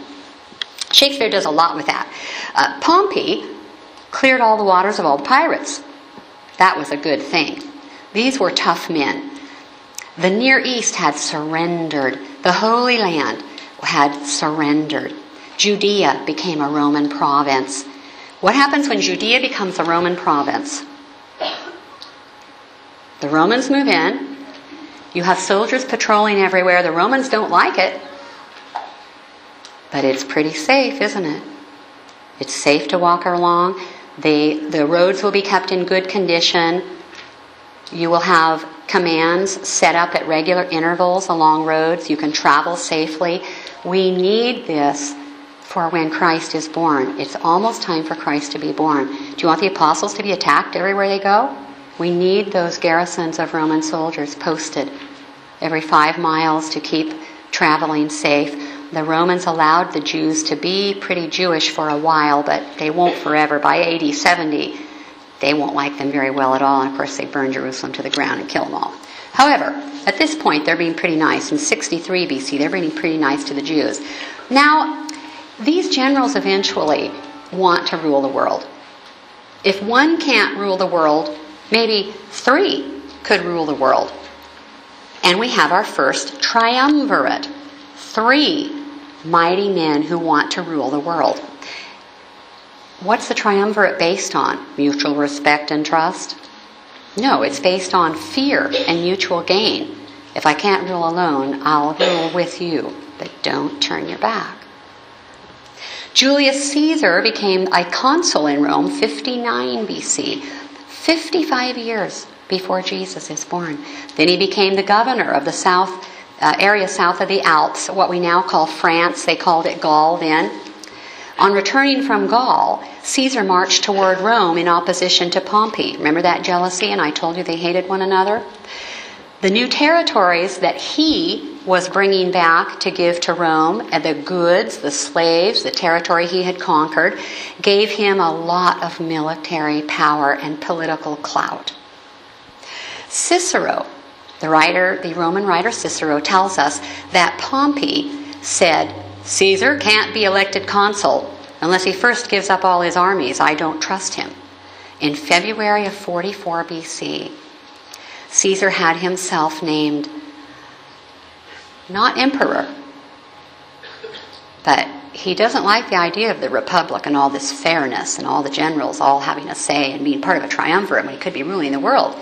Shakespeare does a lot with that. Uh, Pompey cleared all the waters of all the pirates. That was a good thing. These were tough men. The Near East had surrendered. The Holy Land had surrendered. Judea became a Roman province. What happens when Judea becomes a Roman province? The Romans move in. You have soldiers patrolling everywhere. The Romans don't like it. But it's pretty safe, isn't it? It's safe to walk along. They, the roads will be kept in good condition. You will have commands set up at regular intervals along roads. You can travel safely. We need this for when Christ is born. It's almost time for Christ to be born. Do you want the apostles to be attacked everywhere they go? We need those garrisons of Roman soldiers posted every five miles to keep traveling safe. The Romans allowed the Jews to be pretty Jewish for a while, but they won't forever. By A D seventy, they won't like them very well at all. And of course, they burn Jerusalem to the ground and kill them all. However, at this point, they're being pretty nice. In sixty-three B C, they're being pretty nice to the Jews. Now, these generals eventually want to rule the world. If one can't rule the world, maybe three could rule the world. And we have our first triumvirate. Three mighty men who want to rule the world. What's the triumvirate based on? Mutual respect and trust? No, it's based on fear and mutual gain. If I can't rule alone, I'll rule with you, but don't turn your back. Julius Caesar became a consul in Rome fifty-nine B C, fifty-five years before Jesus is born. Then he became the governor of the south uh, area south of the Alps, what we now call France. They called it Gaul then. On returning from Gaul, Caesar marched toward Rome in opposition to Pompey. Remember that jealousy? And I told you they hated one another. The new territories that he was bringing back to give to Rome, and the goods, the slaves, the territory he had conquered, gave him a lot of military power and political clout. Cicero, the writer, the Roman writer Cicero, tells us that Pompey said, Caesar can't be elected consul unless he first gives up all his armies. I don't trust him. In February of forty-four B C, Caesar had himself named not emperor, but he doesn't like the idea of the republic and all this fairness and all the generals all having a say and being part of a triumvirate when he could be ruling the world.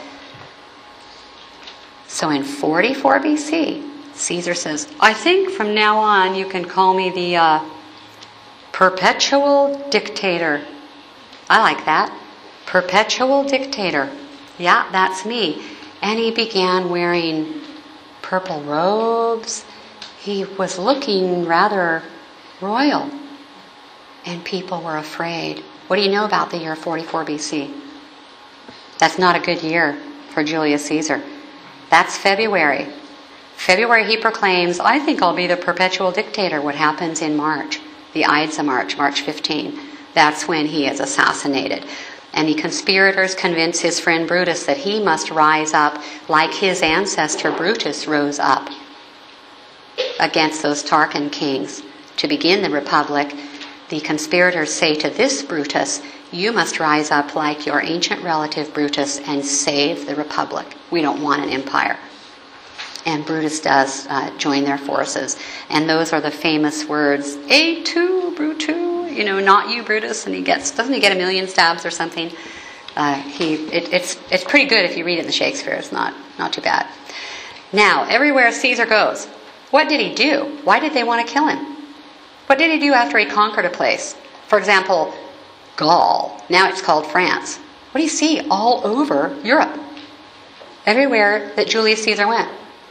So in forty-four B C, Caesar says, I think from now on you can call me the uh, perpetual dictator. I like that. Perpetual dictator. Yeah, that's me. And he began wearing purple robes. He was looking rather royal. And people were afraid. What do you know about the year forty-four B C? That's not a good year for Julius Caesar. That's February. February he proclaims, I think I'll be the perpetual dictator. What happens in March? The Ides of March, March fifteenth. That's when he is assassinated. And the conspirators convince his friend Brutus that he must rise up like his ancestor Brutus rose up against those Tarquin kings. To begin the republic, the conspirators say to this Brutus, you must rise up like your ancient relative Brutus and save the republic. We don't want an empire. And Brutus does uh, join their forces. And those are the famous words, Et tu, Brutus? You know, not you, Brutus. And he gets, doesn't he get a million stabs or something? Uh, he, it, it's it's pretty good if you read it in the Shakespeare. It's not, not too bad. Now, everywhere Caesar goes, what did he do? Why did they want to kill him? What did he do after he conquered a place? For example, Gaul. Now it's called France. What do you see all over Europe? Everywhere that Julius Caesar went.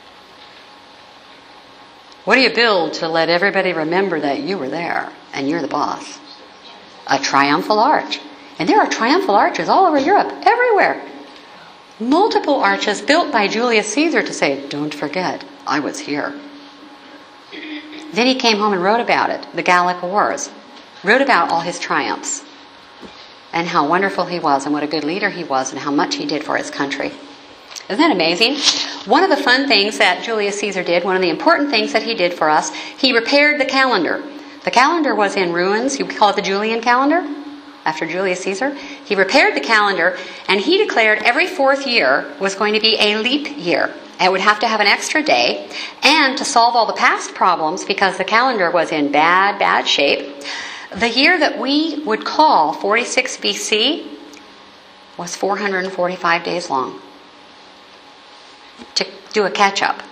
What do you build to let everybody remember that you were there and you're the boss? A triumphal arch. And there are triumphal arches all over Europe, everywhere. Multiple arches built by Julius Caesar to say, don't forget, I was here. Then he came home and wrote about it, the Gallic Wars. Wrote about all his triumphs and how wonderful he was and what a good leader he was and how much he did for his country. Isn't that amazing? One of the fun things that Julius Caesar did, one of the important things that he did for us, he repaired the calendar. The calendar was in ruins. You call it the Julian calendar? after Julius Caesar. He repaired the calendar, and he declared every fourth year was going to be a leap year. It would have to have an extra day, and to solve all the past problems, because the calendar was in bad, bad shape, the year that we would call forty-six B C was four hundred forty-five days long to do a catch-up.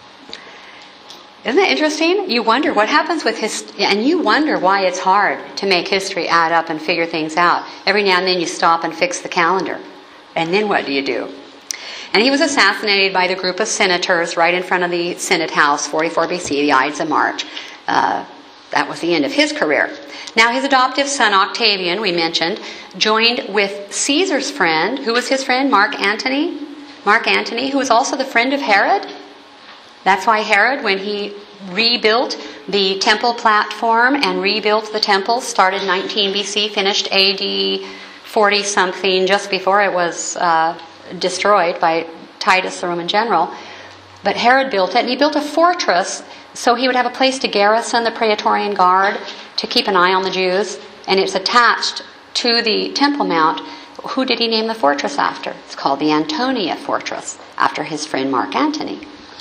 Isn't that interesting? You wonder what happens with history, and you wonder why it's hard to make history add up and figure things out. Every now and then you stop and fix the calendar. And then what do you do? And he was assassinated by the group of senators right in front of the Senate House, forty-four B C, the Ides of March. Uh, that was the end of his career. Now his adoptive son Octavian, we mentioned, joined with Caesar's friend. Who was his friend? Mark Antony. Mark Antony, who was also the friend of Herod. That's why Herod, when he rebuilt the temple platform and rebuilt the temple, started nineteen B C, finished A D forty-something, just before it was uh, destroyed by Titus, the Roman general. But Herod built it, and he built a fortress so he would have a place to garrison the Praetorian Guard, to keep an eye on the Jews, and it's attached to the Temple Mount. Who did he name the fortress after? It's called the Antonia Fortress, after his friend Mark Antony.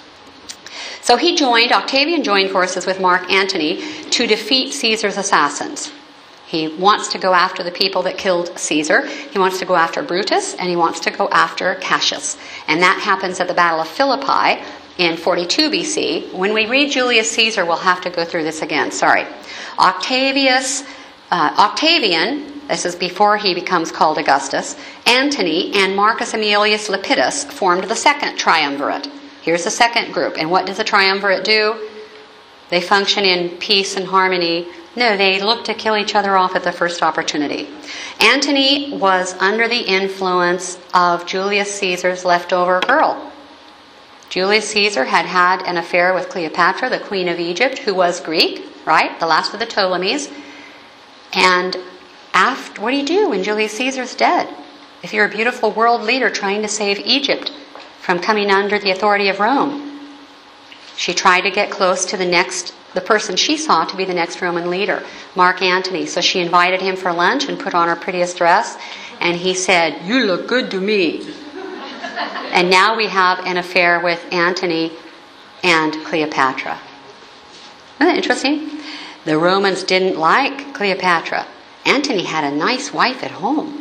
So he joined, Octavian joined forces with Mark Antony to defeat Caesar's assassins. He wants to go after the people that killed Caesar. He wants to go after Brutus, and he wants to go after Cassius. And that happens at the Battle of Philippi in forty-two B C. When we read Julius Caesar, we'll have to go through this again. Sorry. Octavius, uh, Octavian, this is before he becomes called Augustus, Antony, and Marcus Aemilius Lepidus formed the second triumvirate. Here's the second group. And what does the triumvirate do? They function in peace and harmony. No, they look to kill each other off at the first opportunity. Antony was under the influence of Julius Caesar's leftover girl. Julius Caesar had had an affair with Cleopatra, the queen of Egypt, who was Greek, right? The last of the Ptolemies. And after, what do you do when Julius Caesar's dead? If you're a beautiful world leader trying to save Egypt from coming under the authority of Rome, she tried to get close to the next, the person she saw to be the next Roman leader, Mark Antony. So she invited him for lunch and put on her prettiest dress, and he said, "You look good to me." And now we have an affair with Antony and Cleopatra. Isn't that interesting? The Romans didn't like Cleopatra. Antony had a nice wife at home.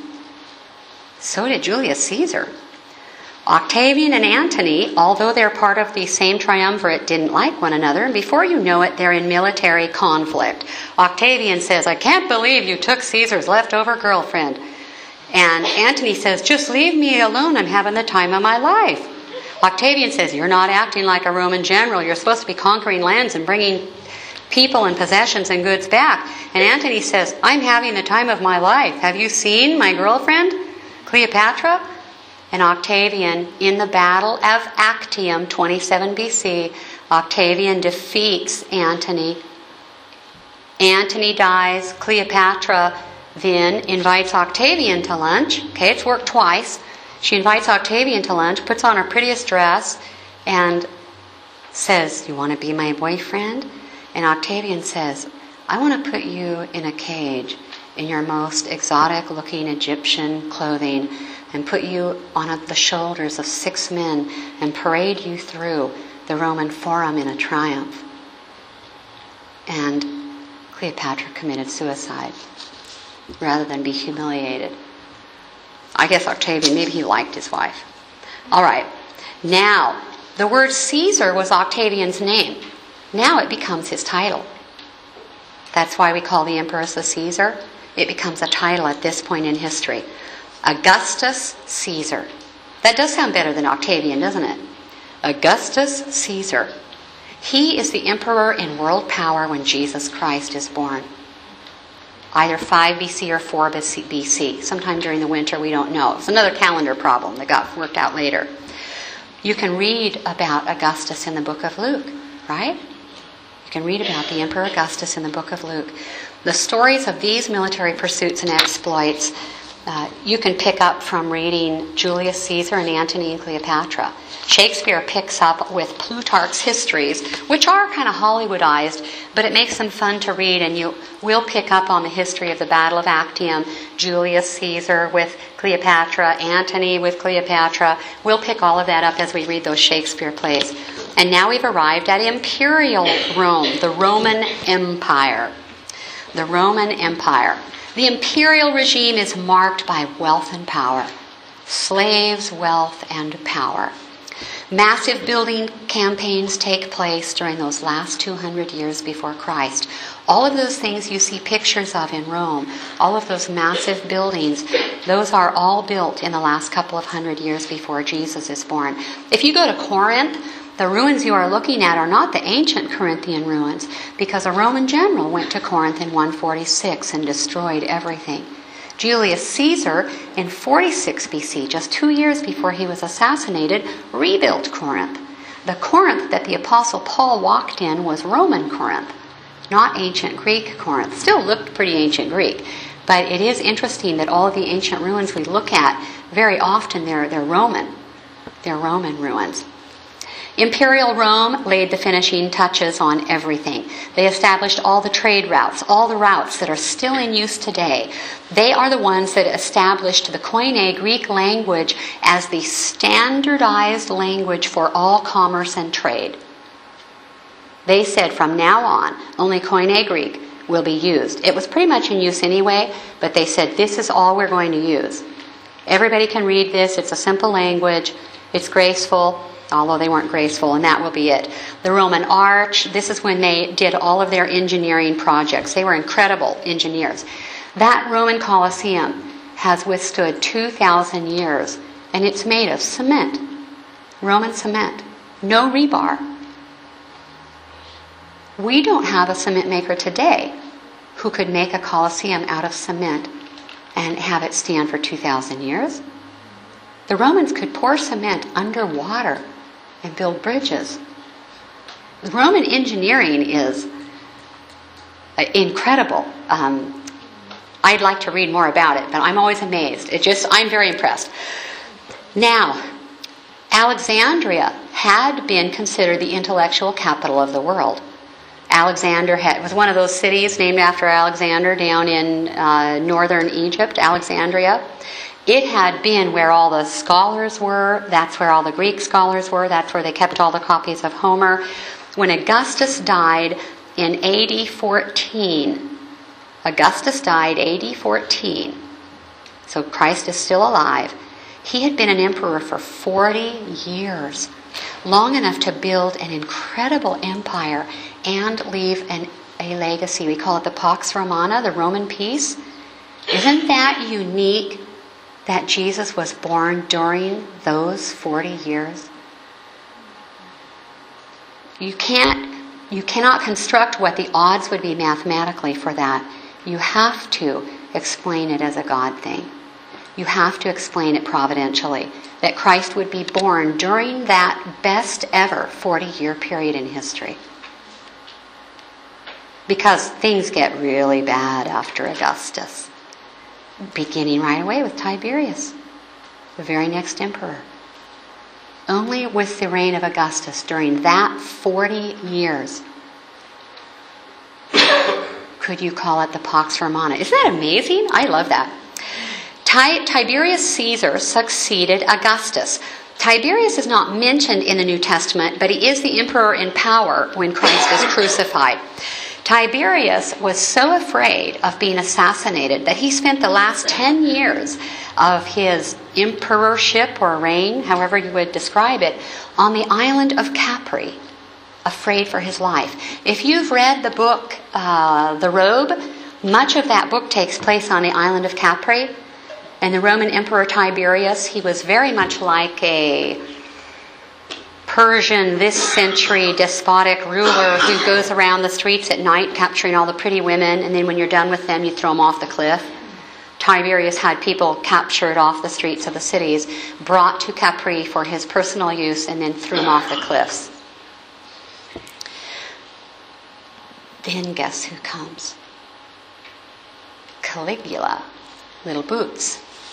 So did Julius Caesar. Octavian and Antony, although they're part of the same triumvirate, didn't like one another. And before you know it, they're in military conflict. Octavian says, "I can't believe you took Caesar's leftover girlfriend." And Antony says, "Just leave me alone. I'm having the time of my life." Octavian says, "You're not acting like a Roman general. You're supposed to be conquering lands and bringing people and possessions and goods back." And Antony says, "I'm having the time of my life. Have you seen my girlfriend, Cleopatra?" And Octavian, in the Battle of Actium, twenty-seven B C, Octavian defeats Antony. Antony dies. Cleopatra then invites Octavian to lunch. Okay, it's worked twice. She invites Octavian to lunch, puts on her prettiest dress, and says, "You want to be my boyfriend?" And Octavian says, "I want to put you in a cage in your most exotic-looking Egyptian clothing and put you on the shoulders of six men and parade you through the Roman Forum in a triumph." And Cleopatra committed suicide rather than be humiliated. I guess Octavian, maybe he liked his wife. All right. Now, the word Caesar was Octavian's name. Now it becomes his title. That's why we call the emperor the Caesar. It becomes a title at this point in history. Augustus Caesar. That does sound better than Octavian, doesn't it? Augustus Caesar. He is the emperor in world power when Jesus Christ is born. Either five B C or four B C. Sometime during the winter, we don't know. It's another calendar problem that got worked out later. You can read about Augustus in the book of Luke, right? You can read about the Emperor Augustus in the book of Luke. The stories of these military pursuits and exploits uh, you can pick up from reading Julius Caesar and Antony and Cleopatra. Shakespeare picks up with Plutarch's histories, which are kind of Hollywoodized, but it makes them fun to read, and you will pick up on the history of the Battle of Actium, Julius Caesar with Cleopatra, Antony with Cleopatra. We'll pick all of that up as we read those Shakespeare plays. And now we've arrived at Imperial Rome, the Roman Empire. The Roman Empire. The imperial regime is marked by wealth and power. Slaves, wealth, and power. Massive building campaigns take place during those last two hundred years before Christ. All of those things you see pictures of in Rome, all of those massive buildings, those are all built in the last couple of hundred years before Jesus is born. If you go to Corinth, the ruins you are looking at are not the ancient Corinthian ruins, because a Roman general went to Corinth in one forty-six and destroyed everything. Julius Caesar, in forty-six B C, just two years before he was assassinated, rebuilt Corinth. The Corinth that the Apostle Paul walked in was Roman Corinth, not ancient Greek Corinth. Still looked pretty ancient Greek, but it is interesting that all of the ancient ruins we look at, very often they're, they're Roman. They're Roman ruins. Imperial Rome laid the finishing touches on everything. They established all the trade routes, all the routes that are still in use today. They are the ones that established the Koine Greek language as the standardized language for all commerce and trade. They said from now on, only Koine Greek will be used. It was pretty much in use anyway, but they said this is all we're going to use. Everybody can read this. It's a simple language. It's graceful, although they weren't graceful, and that will be it. The Roman arch, this is when they did all of their engineering projects. They were incredible engineers. That Roman Colosseum has withstood two thousand years, and it's made of cement, Roman cement, no rebar. We don't have a cement maker today who could make a Colosseum out of cement and have it stand for two thousand years. The Romans could pour cement underwater and build bridges. Roman engineering is incredible. Um, I'd like to read more about it, but I'm always amazed. It just, I'm very impressed. Now, Alexandria had been considered the intellectual capital of the world. Alexander had, was one of those cities named after Alexander down in uh, northern Egypt, Alexandria. It had been where all the scholars were. That's where all the Greek scholars were. That's where they kept all the copies of Homer. When Augustus died in A D fourteen, Augustus died A D fourteen, so Christ is still alive. He had been an emperor for forty years, long enough to build an incredible empire and leave an, a legacy. We call it the Pax Romana, the Roman peace. Isn't that unique? That Jesus was born during those forty years. You can't, you cannot construct what the odds would be mathematically for that. You have to explain it as a God thing. You have to explain it providentially. That Christ would be born during that best ever forty-year period in history. Because things get really bad after Augustus. Beginning right away with Tiberius, the very next emperor. Only with the reign of Augustus during that forty years could you call it the Pax Romana. Isn't that amazing? I love that. Ti- Tiberius Caesar succeeded Augustus. Tiberius is not mentioned in the New Testament, but he is the emperor in power when Christ is crucified. Tiberius was so afraid of being assassinated that he spent the last ten years of his emperorship or reign, however you would describe it, on the island of Capri, afraid for his life. If you've read the book, uh, The Robe, much of that book takes place on the island of Capri. And the Roman Emperor Tiberius, he was very much like a Persian, this century, despotic ruler who goes around the streets at night capturing all the pretty women, and then when you're done with them, you throw them off the cliff. Tiberius had people captured off the streets of the cities, brought to Capri for his personal use, and then threw them off the cliffs. Then guess who comes? Caligula, Little Boots.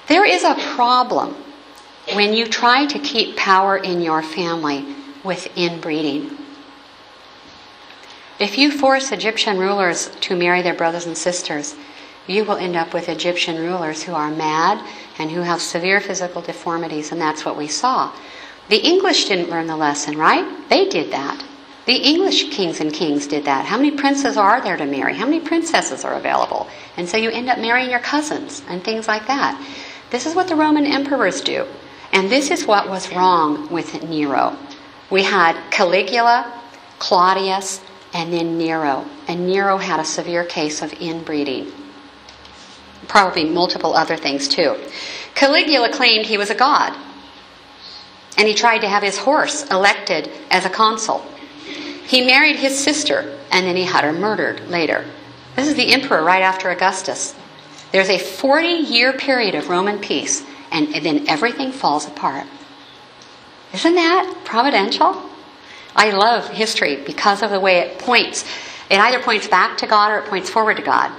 There is a problem when you try to keep power in your family with inbreeding. If you force Egyptian rulers to marry their brothers and sisters, you will end up with Egyptian rulers who are mad and who have severe physical deformities, and that's what we saw. The English didn't learn the lesson, right? They did that. The English kings and kings did that. How many princes are there to marry? How many princesses are available? And so you end up marrying your cousins and things like that. This is what the Roman emperors do. And this is what was wrong with Nero. We had Caligula, Claudius, and then Nero. And Nero had a severe case of inbreeding. Probably multiple other things too. Caligula claimed he was a god. And he tried to have his horse elected as a consul. He married his sister, and then he had her murdered later. This is the emperor right after Augustus. There's a forty-year period of Roman peace, and, and then everything falls apart. Isn't that providential? I love history because of the way it points. It either points back to God or it points forward to God.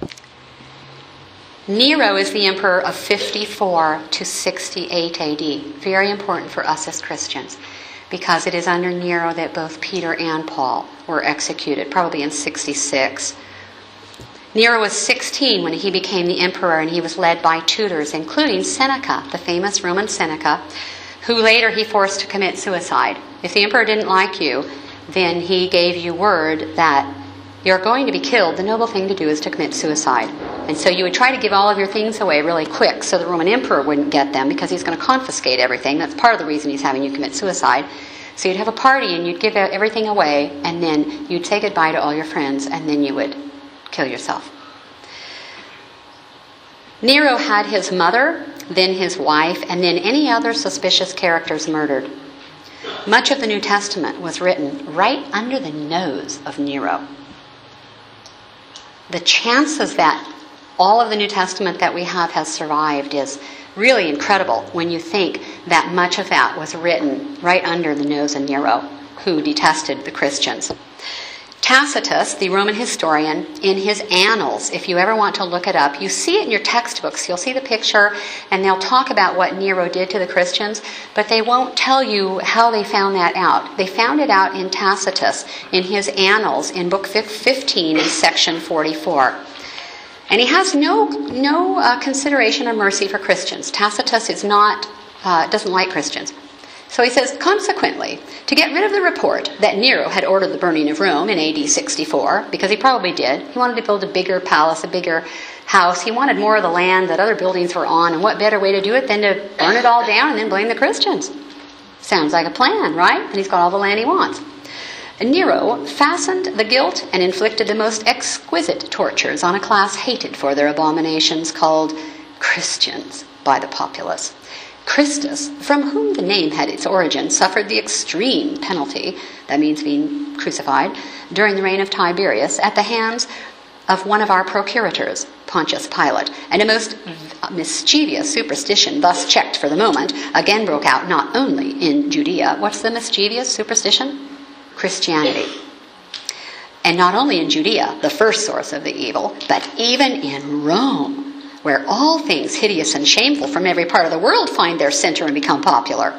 Nero is the emperor of fifty-four to sixty-eight A D. Very important for us as Christians, because it is under Nero that both Peter and Paul were executed, probably in sixty-six. Nero was sixteen when he became the emperor, and he was led by tutors, including Seneca, the famous Roman Seneca, who later he forced to commit suicide. If the emperor didn't like you, then he gave you word that you're going to be killed. The noble thing to do is to commit suicide. And so you would try to give all of your things away really quick so the Roman emperor wouldn't get them, because he's going to confiscate everything. That's part of the reason he's having you commit suicide. So you'd have a party and you'd give everything away, and then you'd say goodbye to all your friends, and then you would kill yourself. Nero had his mother, then his wife, and then any other suspicious characters murdered. Much of the New Testament was written right under the nose of Nero. The chances that all of the New Testament that we have has survived is really incredible when you think that much of that was written right under the nose of Nero, who detested the Christians. Tacitus, the Roman historian, in his Annals, if you ever want to look it up, you see it in your textbooks. You'll see the picture, and they'll talk about what Nero did to the Christians, but they won't tell you how they found that out. They found it out in Tacitus, in his Annals, in book fifteen, section forty-four. And he has no no uh, consideration or mercy for Christians. Tacitus is not uh, doesn't like Christians. So he says, consequently, to get rid of the report that Nero had ordered the burning of Rome in A D sixty-four, because he probably did, he wanted to build a bigger palace, a bigger house. He wanted more of the land that other buildings were on, and what better way to do it than to burn it all down and then blame the Christians? Sounds like a plan, right? And he's got all the land he wants. Nero fastened the guilt and inflicted the most exquisite tortures on a class hated for their abominations, called Christians by the populace. Christus, from whom the name had its origin, suffered the extreme penalty, that means being crucified, during the reign of Tiberius at the hands of one of our procurators, Pontius Pilate. And a most mischievous superstition, thus checked for the moment, again broke out not only in Judea. What's the mischievous superstition? Christianity. And not only in Judea, the first source of the evil, but even in Rome, where all things hideous and shameful from every part of the world find their center and become popular.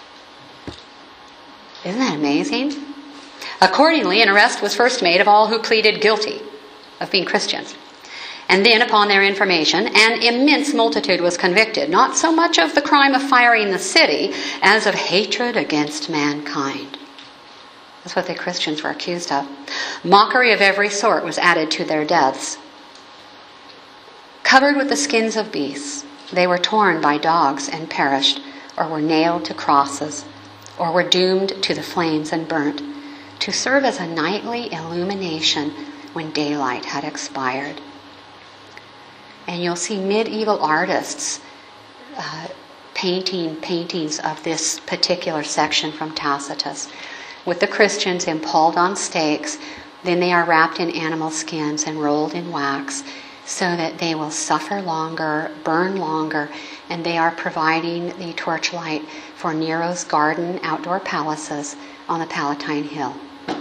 Isn't that amazing? Accordingly, an arrest was first made of all who pleaded guilty of being Christians. And then, upon their information, an immense multitude was convicted, not so much of the crime of firing the city as of hatred against mankind. That's what the Christians were accused of. Mockery of every sort was added to their deaths. Covered with the skins of beasts, they were torn by dogs and perished, or were nailed to crosses, or were doomed to the flames and burnt, to serve as a nightly illumination when daylight had expired. And you'll see medieval artists uh, painting paintings of this particular section from Tacitus, with the Christians impaled on stakes. Then they are wrapped in animal skins and rolled in wax, so that they will suffer longer, burn longer, and they are providing the torchlight for Nero's garden outdoor palaces on the Palatine Hill.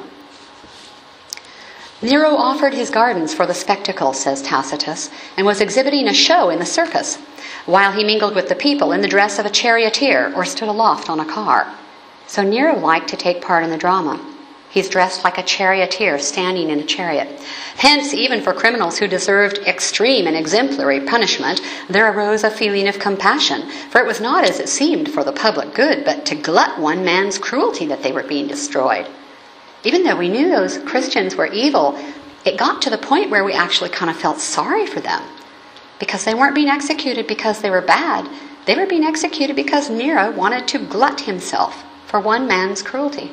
Nero offered his gardens for the spectacle, says Tacitus, and was exhibiting a show in the circus. while he mingled with the people in the dress of a charioteer or stood aloft on a car. So Nero liked to take part in the drama. He's dressed like a charioteer standing in a chariot. Hence, even for criminals who deserved extreme and exemplary punishment, there arose a feeling of compassion, for it was not as it seemed for the public good, but to glut one man's cruelty that they were being destroyed. Even though we knew those Christians were evil, it got to the point where we actually kind of felt sorry for them, because they weren't being executed because they were bad. They were being executed because Nero wanted to glut himself for one man's cruelty.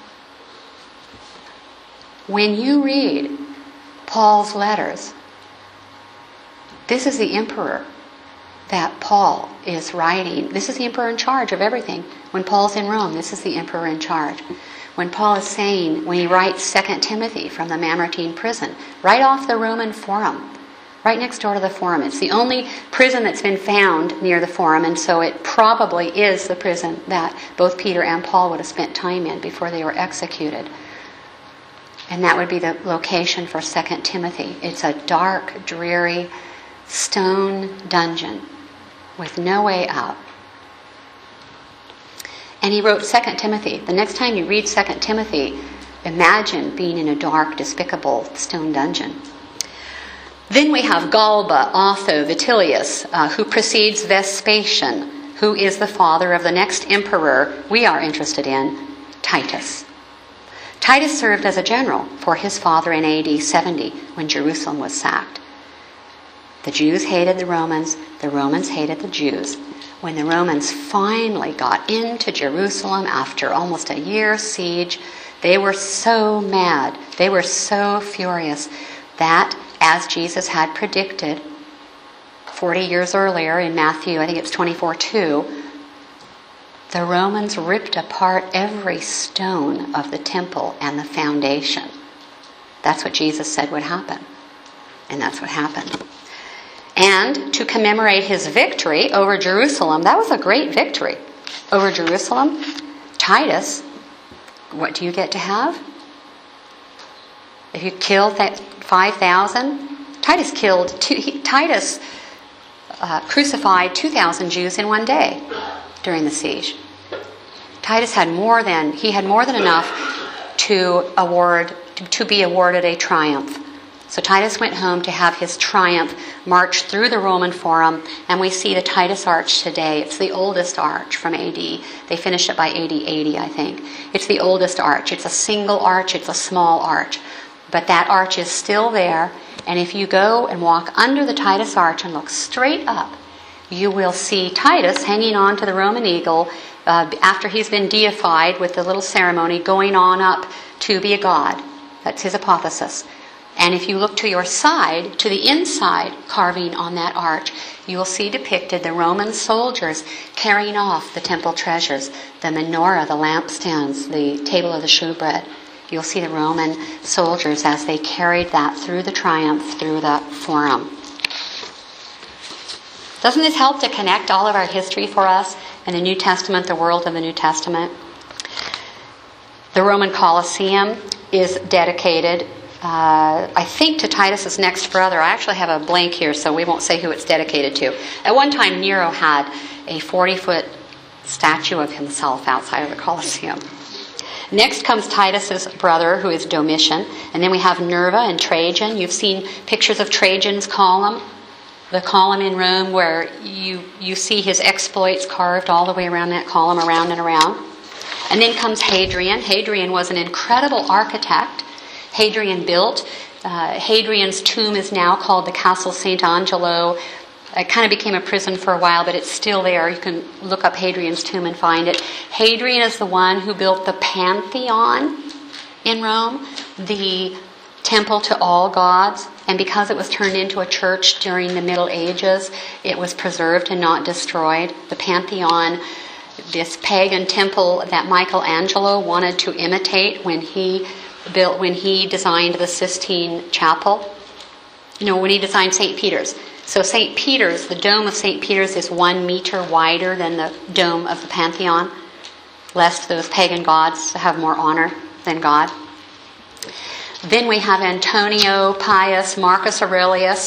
When you read Paul's letters, this is the emperor that Paul is writing. This is the emperor in charge of everything. When Paul's in Rome, this is the emperor in charge. When Paul is saying, when he writes Second Timothy from the Mamertine prison, right off the Roman Forum, right next door to the Forum. It's the only prison that's been found near the Forum, and so it probably is the prison that both Peter and Paul would have spent time in before they were executed. And that would be the location for Second Timothy. It's a dark, dreary, stone dungeon with no way out. And he wrote Second Timothy. The next time you read Second Timothy, imagine being in a dark, despicable stone dungeon. Then we have Galba, Otho, Vitellius, uh, who precedes Vespasian, who is the father of the next emperor we are interested in, Titus. Titus served as a general for his father in A D seventy when Jerusalem was sacked. The Jews hated the Romans, the Romans hated the Jews. When the Romans finally got into Jerusalem after almost a year's siege, they were so mad, they were so furious that, as Jesus had predicted forty years earlier in Matthew, I think it's twenty-four two, the Romans ripped apart every stone of the temple and the foundation. That's what Jesus said would happen. And that's what happened. And to commemorate his victory over Jerusalem, that was a great victory over Jerusalem. Titus, what do you get to have? If you killed that five thousand, Titus killed two, he, Titus uh, crucified two thousand Jews in one day during the siege. Titus had more than he had more than enough to award to, to be awarded a triumph. So Titus went home to have his triumph march through the Roman Forum, and we see the Titus Arch today. It's the oldest arch from A D. They finished it by A D eighty, I think. It's the oldest arch. It's a single arch. It's a small arch. But that arch is still there, and if you go and walk under the Titus Arch and look straight up, you will see Titus hanging on to the Roman eagle uh, after he's been deified with the little ceremony, going on up to be a god. That's his hypothesis. And if you look to your side, to the inside carving on that arch, you will see depicted the Roman soldiers carrying off the temple treasures, the menorah, the lampstands, the table of the shewbread. You'll see the Roman soldiers as they carried that through the triumph, through the Forum. Doesn't this help to connect all of our history for us in the New Testament, the world of the New Testament? The Roman Colosseum is dedicated, uh, I think, to Titus's next brother. I actually have a blank here, so we won't say who it's dedicated to. At one time, Nero had a forty-foot statue of himself outside of the Colosseum. Next comes Titus's brother, who is Domitian. And then we have Nerva and Trajan. You've seen pictures of Trajan's column, the column in Rome where you, you see his exploits carved all the way around that column, around and around. And then comes Hadrian. Hadrian was an incredible architect. Hadrian built. Uh, Hadrian's tomb is now called the Castle Sant'Angelo. It kind of became a prison for a while, but it's still there. You can look up Hadrian's tomb and find it. Hadrian is the one who built the Pantheon in Rome, the temple to all gods. And because it was turned into a church during the Middle Ages, it was preserved and not destroyed. The Pantheon, this pagan temple that Michelangelo wanted to imitate when he built, when he designed the Sistine Chapel. You know, when he designed Saint Peter's. So Saint Peter's, the dome of Saint Peter's is one meter wider than the dome of the Pantheon, lest those pagan gods have more honor than God. Then we have Antonio, Pius, Marcus Aurelius.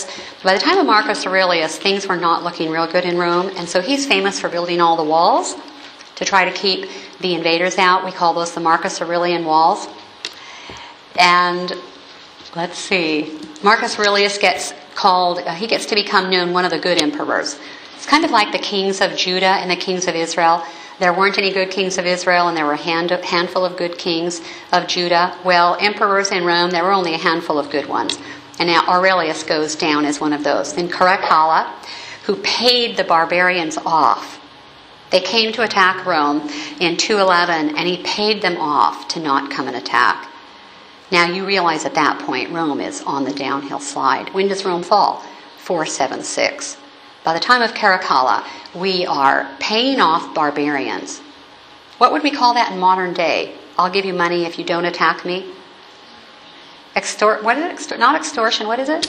By the time of Marcus Aurelius, things were not looking real good in Rome, and so he's famous for building all the walls to try to keep the invaders out. We call those the Marcus Aurelian walls. And let's see, Marcus Aurelius gets called, uh, he gets to become known one of the good emperors. It's kind of like the kings of Judah and the kings of Israel. There weren't any good kings of Israel, and there were a hand, handful of good kings of Judah. Well, emperors in Rome, there were only a handful of good ones. And now Aurelius goes down as one of those. Then Caracalla, who paid the barbarians off. They came to attack Rome in two eleven, and he paid them off to not come and attack. Now you realize at that point Rome is on the downhill slide. When does Rome fall? four seventy-six. By the time of Caracalla, we are paying off barbarians. What would we call that in modern day? I'll give you money if you don't attack me. Extort, what is it? Extor- not extortion, what is it?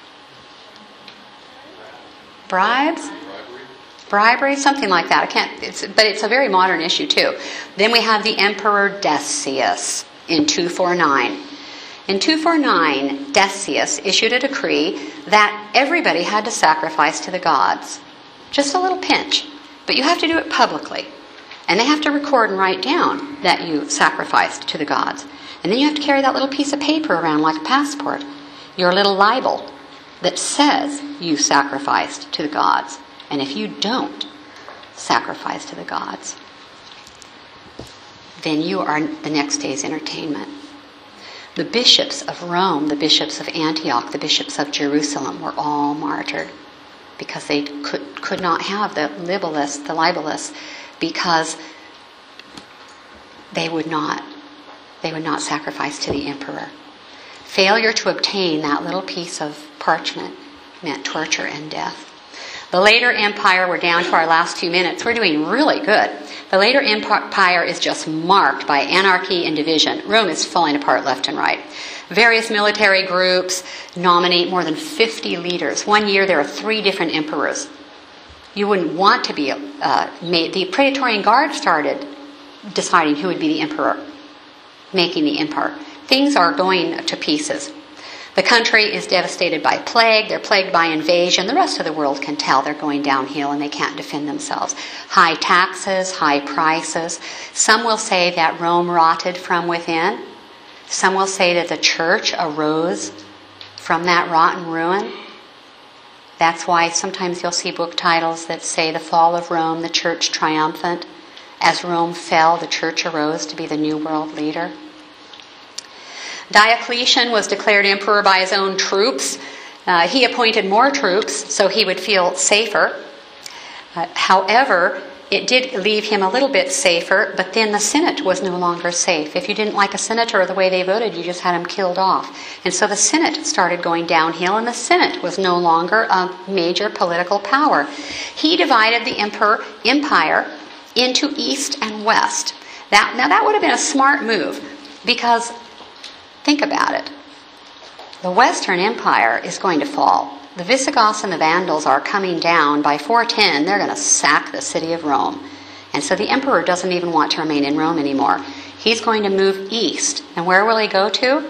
Bribes? Bribery, something like that. I can't. It's, but it's a very modern issue too. Then we have the Emperor Decius in two forty-nine. In two forty-nine, Decius issued a decree that everybody had to sacrifice to the gods. Just a little pinch, but you have to do it publicly, and they have to record and write down that you sacrificed to the gods. And then you have to carry that little piece of paper around like a passport, your little libel that says you sacrificed to the gods. And if you don't sacrifice to the gods, then you are the next day's entertainment. The bishops of Rome, the bishops of Antioch, the bishops of Jerusalem were all martyred because they could could not have the libellus, the libellus, because they would not they would not sacrifice to the emperor. Failure to obtain that little piece of parchment meant torture and death. The later empire, we're down to our last two minutes. We're doing really good. The later empire is just marked by anarchy and division. Rome is falling apart left and right. Various military groups nominate more than fifty leaders. One year there are three different emperors. You wouldn't want to be uh, made. The Praetorian Guard started deciding who would be the emperor, making the empire. Things are going to pieces. The country is devastated by plague. They're plagued by invasion. The rest of the world can tell they're going downhill and they can't defend themselves. High taxes, high prices. Some will say that Rome rotted from within. Some will say that the church arose from that rotten ruin. That's why sometimes you'll see book titles that say The Fall of Rome, the Church Triumphant. As Rome fell, the church arose to be the new world leader. Diocletian was declared emperor by his own troops. Uh, he appointed more troops so he would feel safer. Uh, however, it did leave him a little bit safer, but then the Senate was no longer safe. If you didn't like a senator or the way they voted, you just had him killed off. And so the Senate started going downhill, and the Senate was no longer a major political power. He divided the emperor, empire into east and west. That, now that would have been a smart move, because think about it. The Western Empire is going to fall. The Visigoths and the Vandals are coming down. By four ten, they're going to sack the city of Rome. And so the emperor doesn't even want to remain in Rome anymore. He's going to move east. And where will he go to?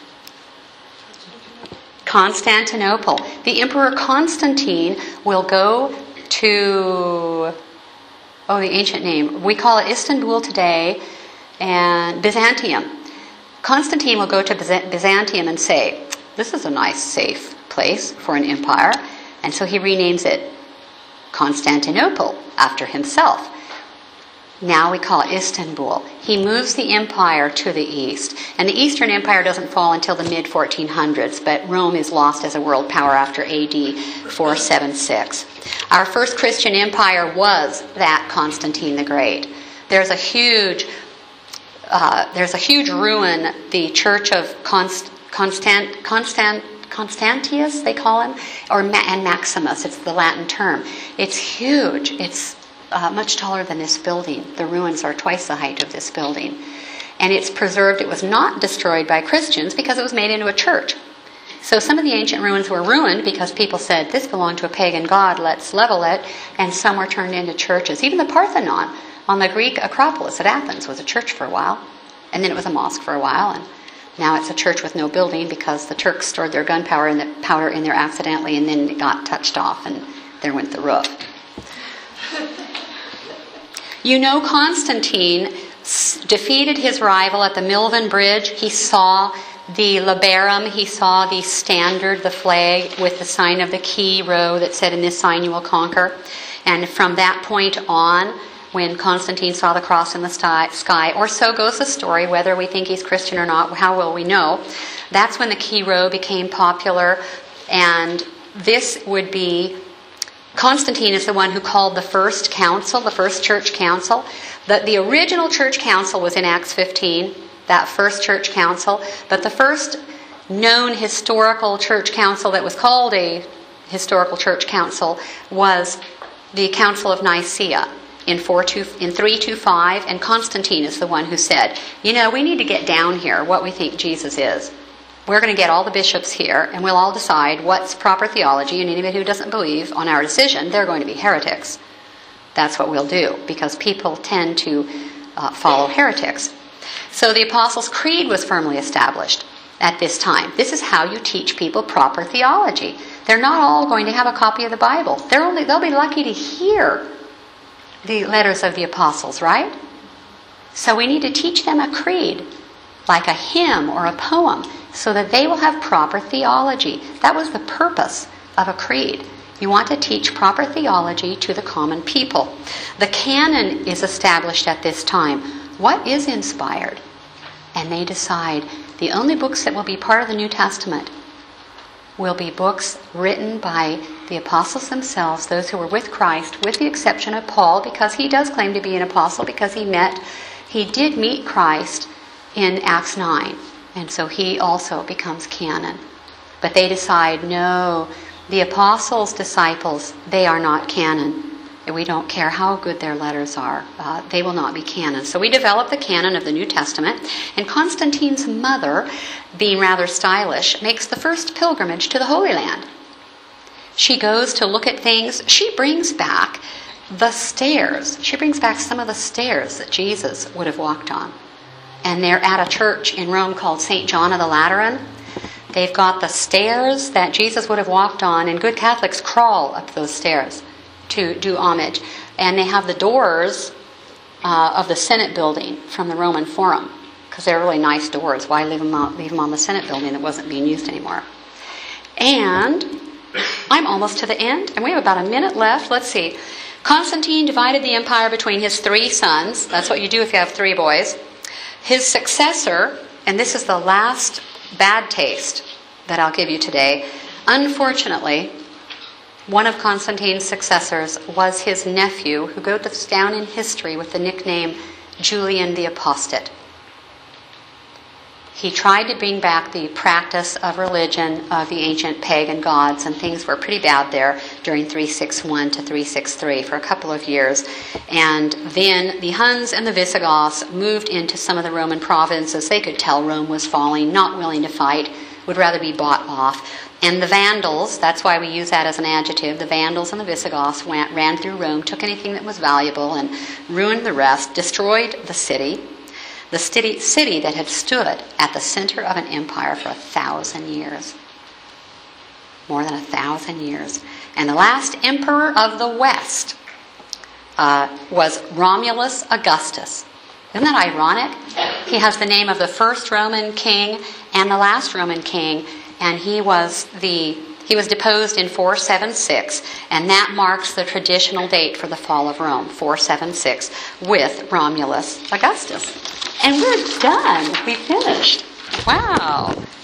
Constantinople. The Emperor Constantine will go to, oh, the ancient name. We call it Istanbul today, and Byzantium. Constantine will go to Byzantium and say, this is a nice, safe place for an empire. And so he renames it Constantinople after himself. Now we call it Istanbul. He moves the empire to the east. And the Eastern Empire doesn't fall until the mid fourteen hundreds, but Rome is lost as a world power after A D four seventy-six. Our first Christian empire was that Constantine the Great. There's a huge Uh, there's a huge ruin, the Church of Const, Constant, Constant, Constantius, they call him, or Ma- and Maximus, it's the Latin term. It's huge. It's uh, much taller than this building. The ruins are twice the height of this building. And it's preserved. It was not destroyed by Christians because it was made into a church. So some of the ancient ruins were ruined because people said, this belonged to a pagan god, let's level it, and some were turned into churches. Even the Parthenon on the Greek Acropolis at Athens was a church for a while, and then it was a mosque for a while, and Now it's a church with no building because the Turks stored their gunpowder in, the, powder in there accidentally, and then it got touched off, and there went the roof. You know, Constantine defeated his rival at the Milvian Bridge. He saw the labarum, he saw the standard, the flag with the sign of the key row that said, "In this sign you will conquer." And from that point on, when Constantine saw the cross in the sky, or so goes the story, whether we think he's Christian or not, how will we know? That's when the key row became popular, and this would be, Constantine is the one who called the first council, the first church council. The, the original church council was in Acts fifteen, that first church council, but the first known historical church council that was called a historical church council was the Council of Nicaea in three twenty-five, and Constantine is the one who said, you know, we need to get down here what we think Jesus is. We're going to get all the bishops here, and we'll all decide what's proper theology, and anybody who doesn't believe on our decision, they're going to be heretics. That's what we'll do, because people tend to uh, follow heretics. So the Apostles' Creed was firmly established at this time. This is how you teach people proper theology. They're not all going to have a copy of the Bible. They're only, they'll be lucky to hear the letters of the apostles, right? So we need to teach them a creed, like a hymn or a poem, so that they will have proper theology. That was the purpose of a creed. You want to teach proper theology to the common people. The canon is established at this time. What is inspired? And they decide the only books that will be part of the New Testament will be books written by the apostles themselves, those who were with Christ, with the exception of Paul, because he does claim to be an apostle, because he met, he did meet Christ in Acts nine, and so he also becomes canon. But they decide, no, the apostles' disciples, they are not canon. We don't care how good their letters are. Uh, they will not be canon. So we develop the canon of the New Testament, and Constantine's mother, being rather stylish, makes the first pilgrimage to the Holy Land. She goes to look at things. She brings back the stairs. She brings back some of the stairs that Jesus would have walked on. And they're at a church in Rome called Saint John of the Lateran. They've got the stairs that Jesus would have walked on, and good Catholics crawl up those stairs to do homage. And they have the doors uh, of the Senate building from the Roman Forum, because they're really nice doors. Why leave them, out, leave them on the Senate building that wasn't being used anymore? And I'm almost to the end, and we have about a minute left. Let's see. Constantine divided the empire between his three sons. That's what you do if you have three boys. His successor, and this is the last bad taste that I'll give you today, unfortunately, one of Constantine's successors was his nephew, who goes down in history with the nickname Julian the Apostate. He tried to bring back the practice of religion of the ancient pagan gods, and things were pretty bad there during three sixty-one to three sixty-three for a couple of years. And then the Huns and the Visigoths moved into some of the Roman provinces. They could tell Rome was falling, not willing to fight, would rather be bought off. And the Vandals, that's why we use that as an adjective, the Vandals and the Visigoths went, ran through Rome, took anything that was valuable and ruined the rest, destroyed the city. The city, city that had stood at the center of an empire for a thousand years. More than a thousand years. And the last emperor of the West uh, was Romulus Augustus. Isn't that ironic? He has the name of the first Roman king and the last Roman king, and he was the he was deposed in four seventy-six, and that marks the traditional date for the fall of Rome, four seventy-six, with Romulus Augustus. And we're done. We finished. Wow.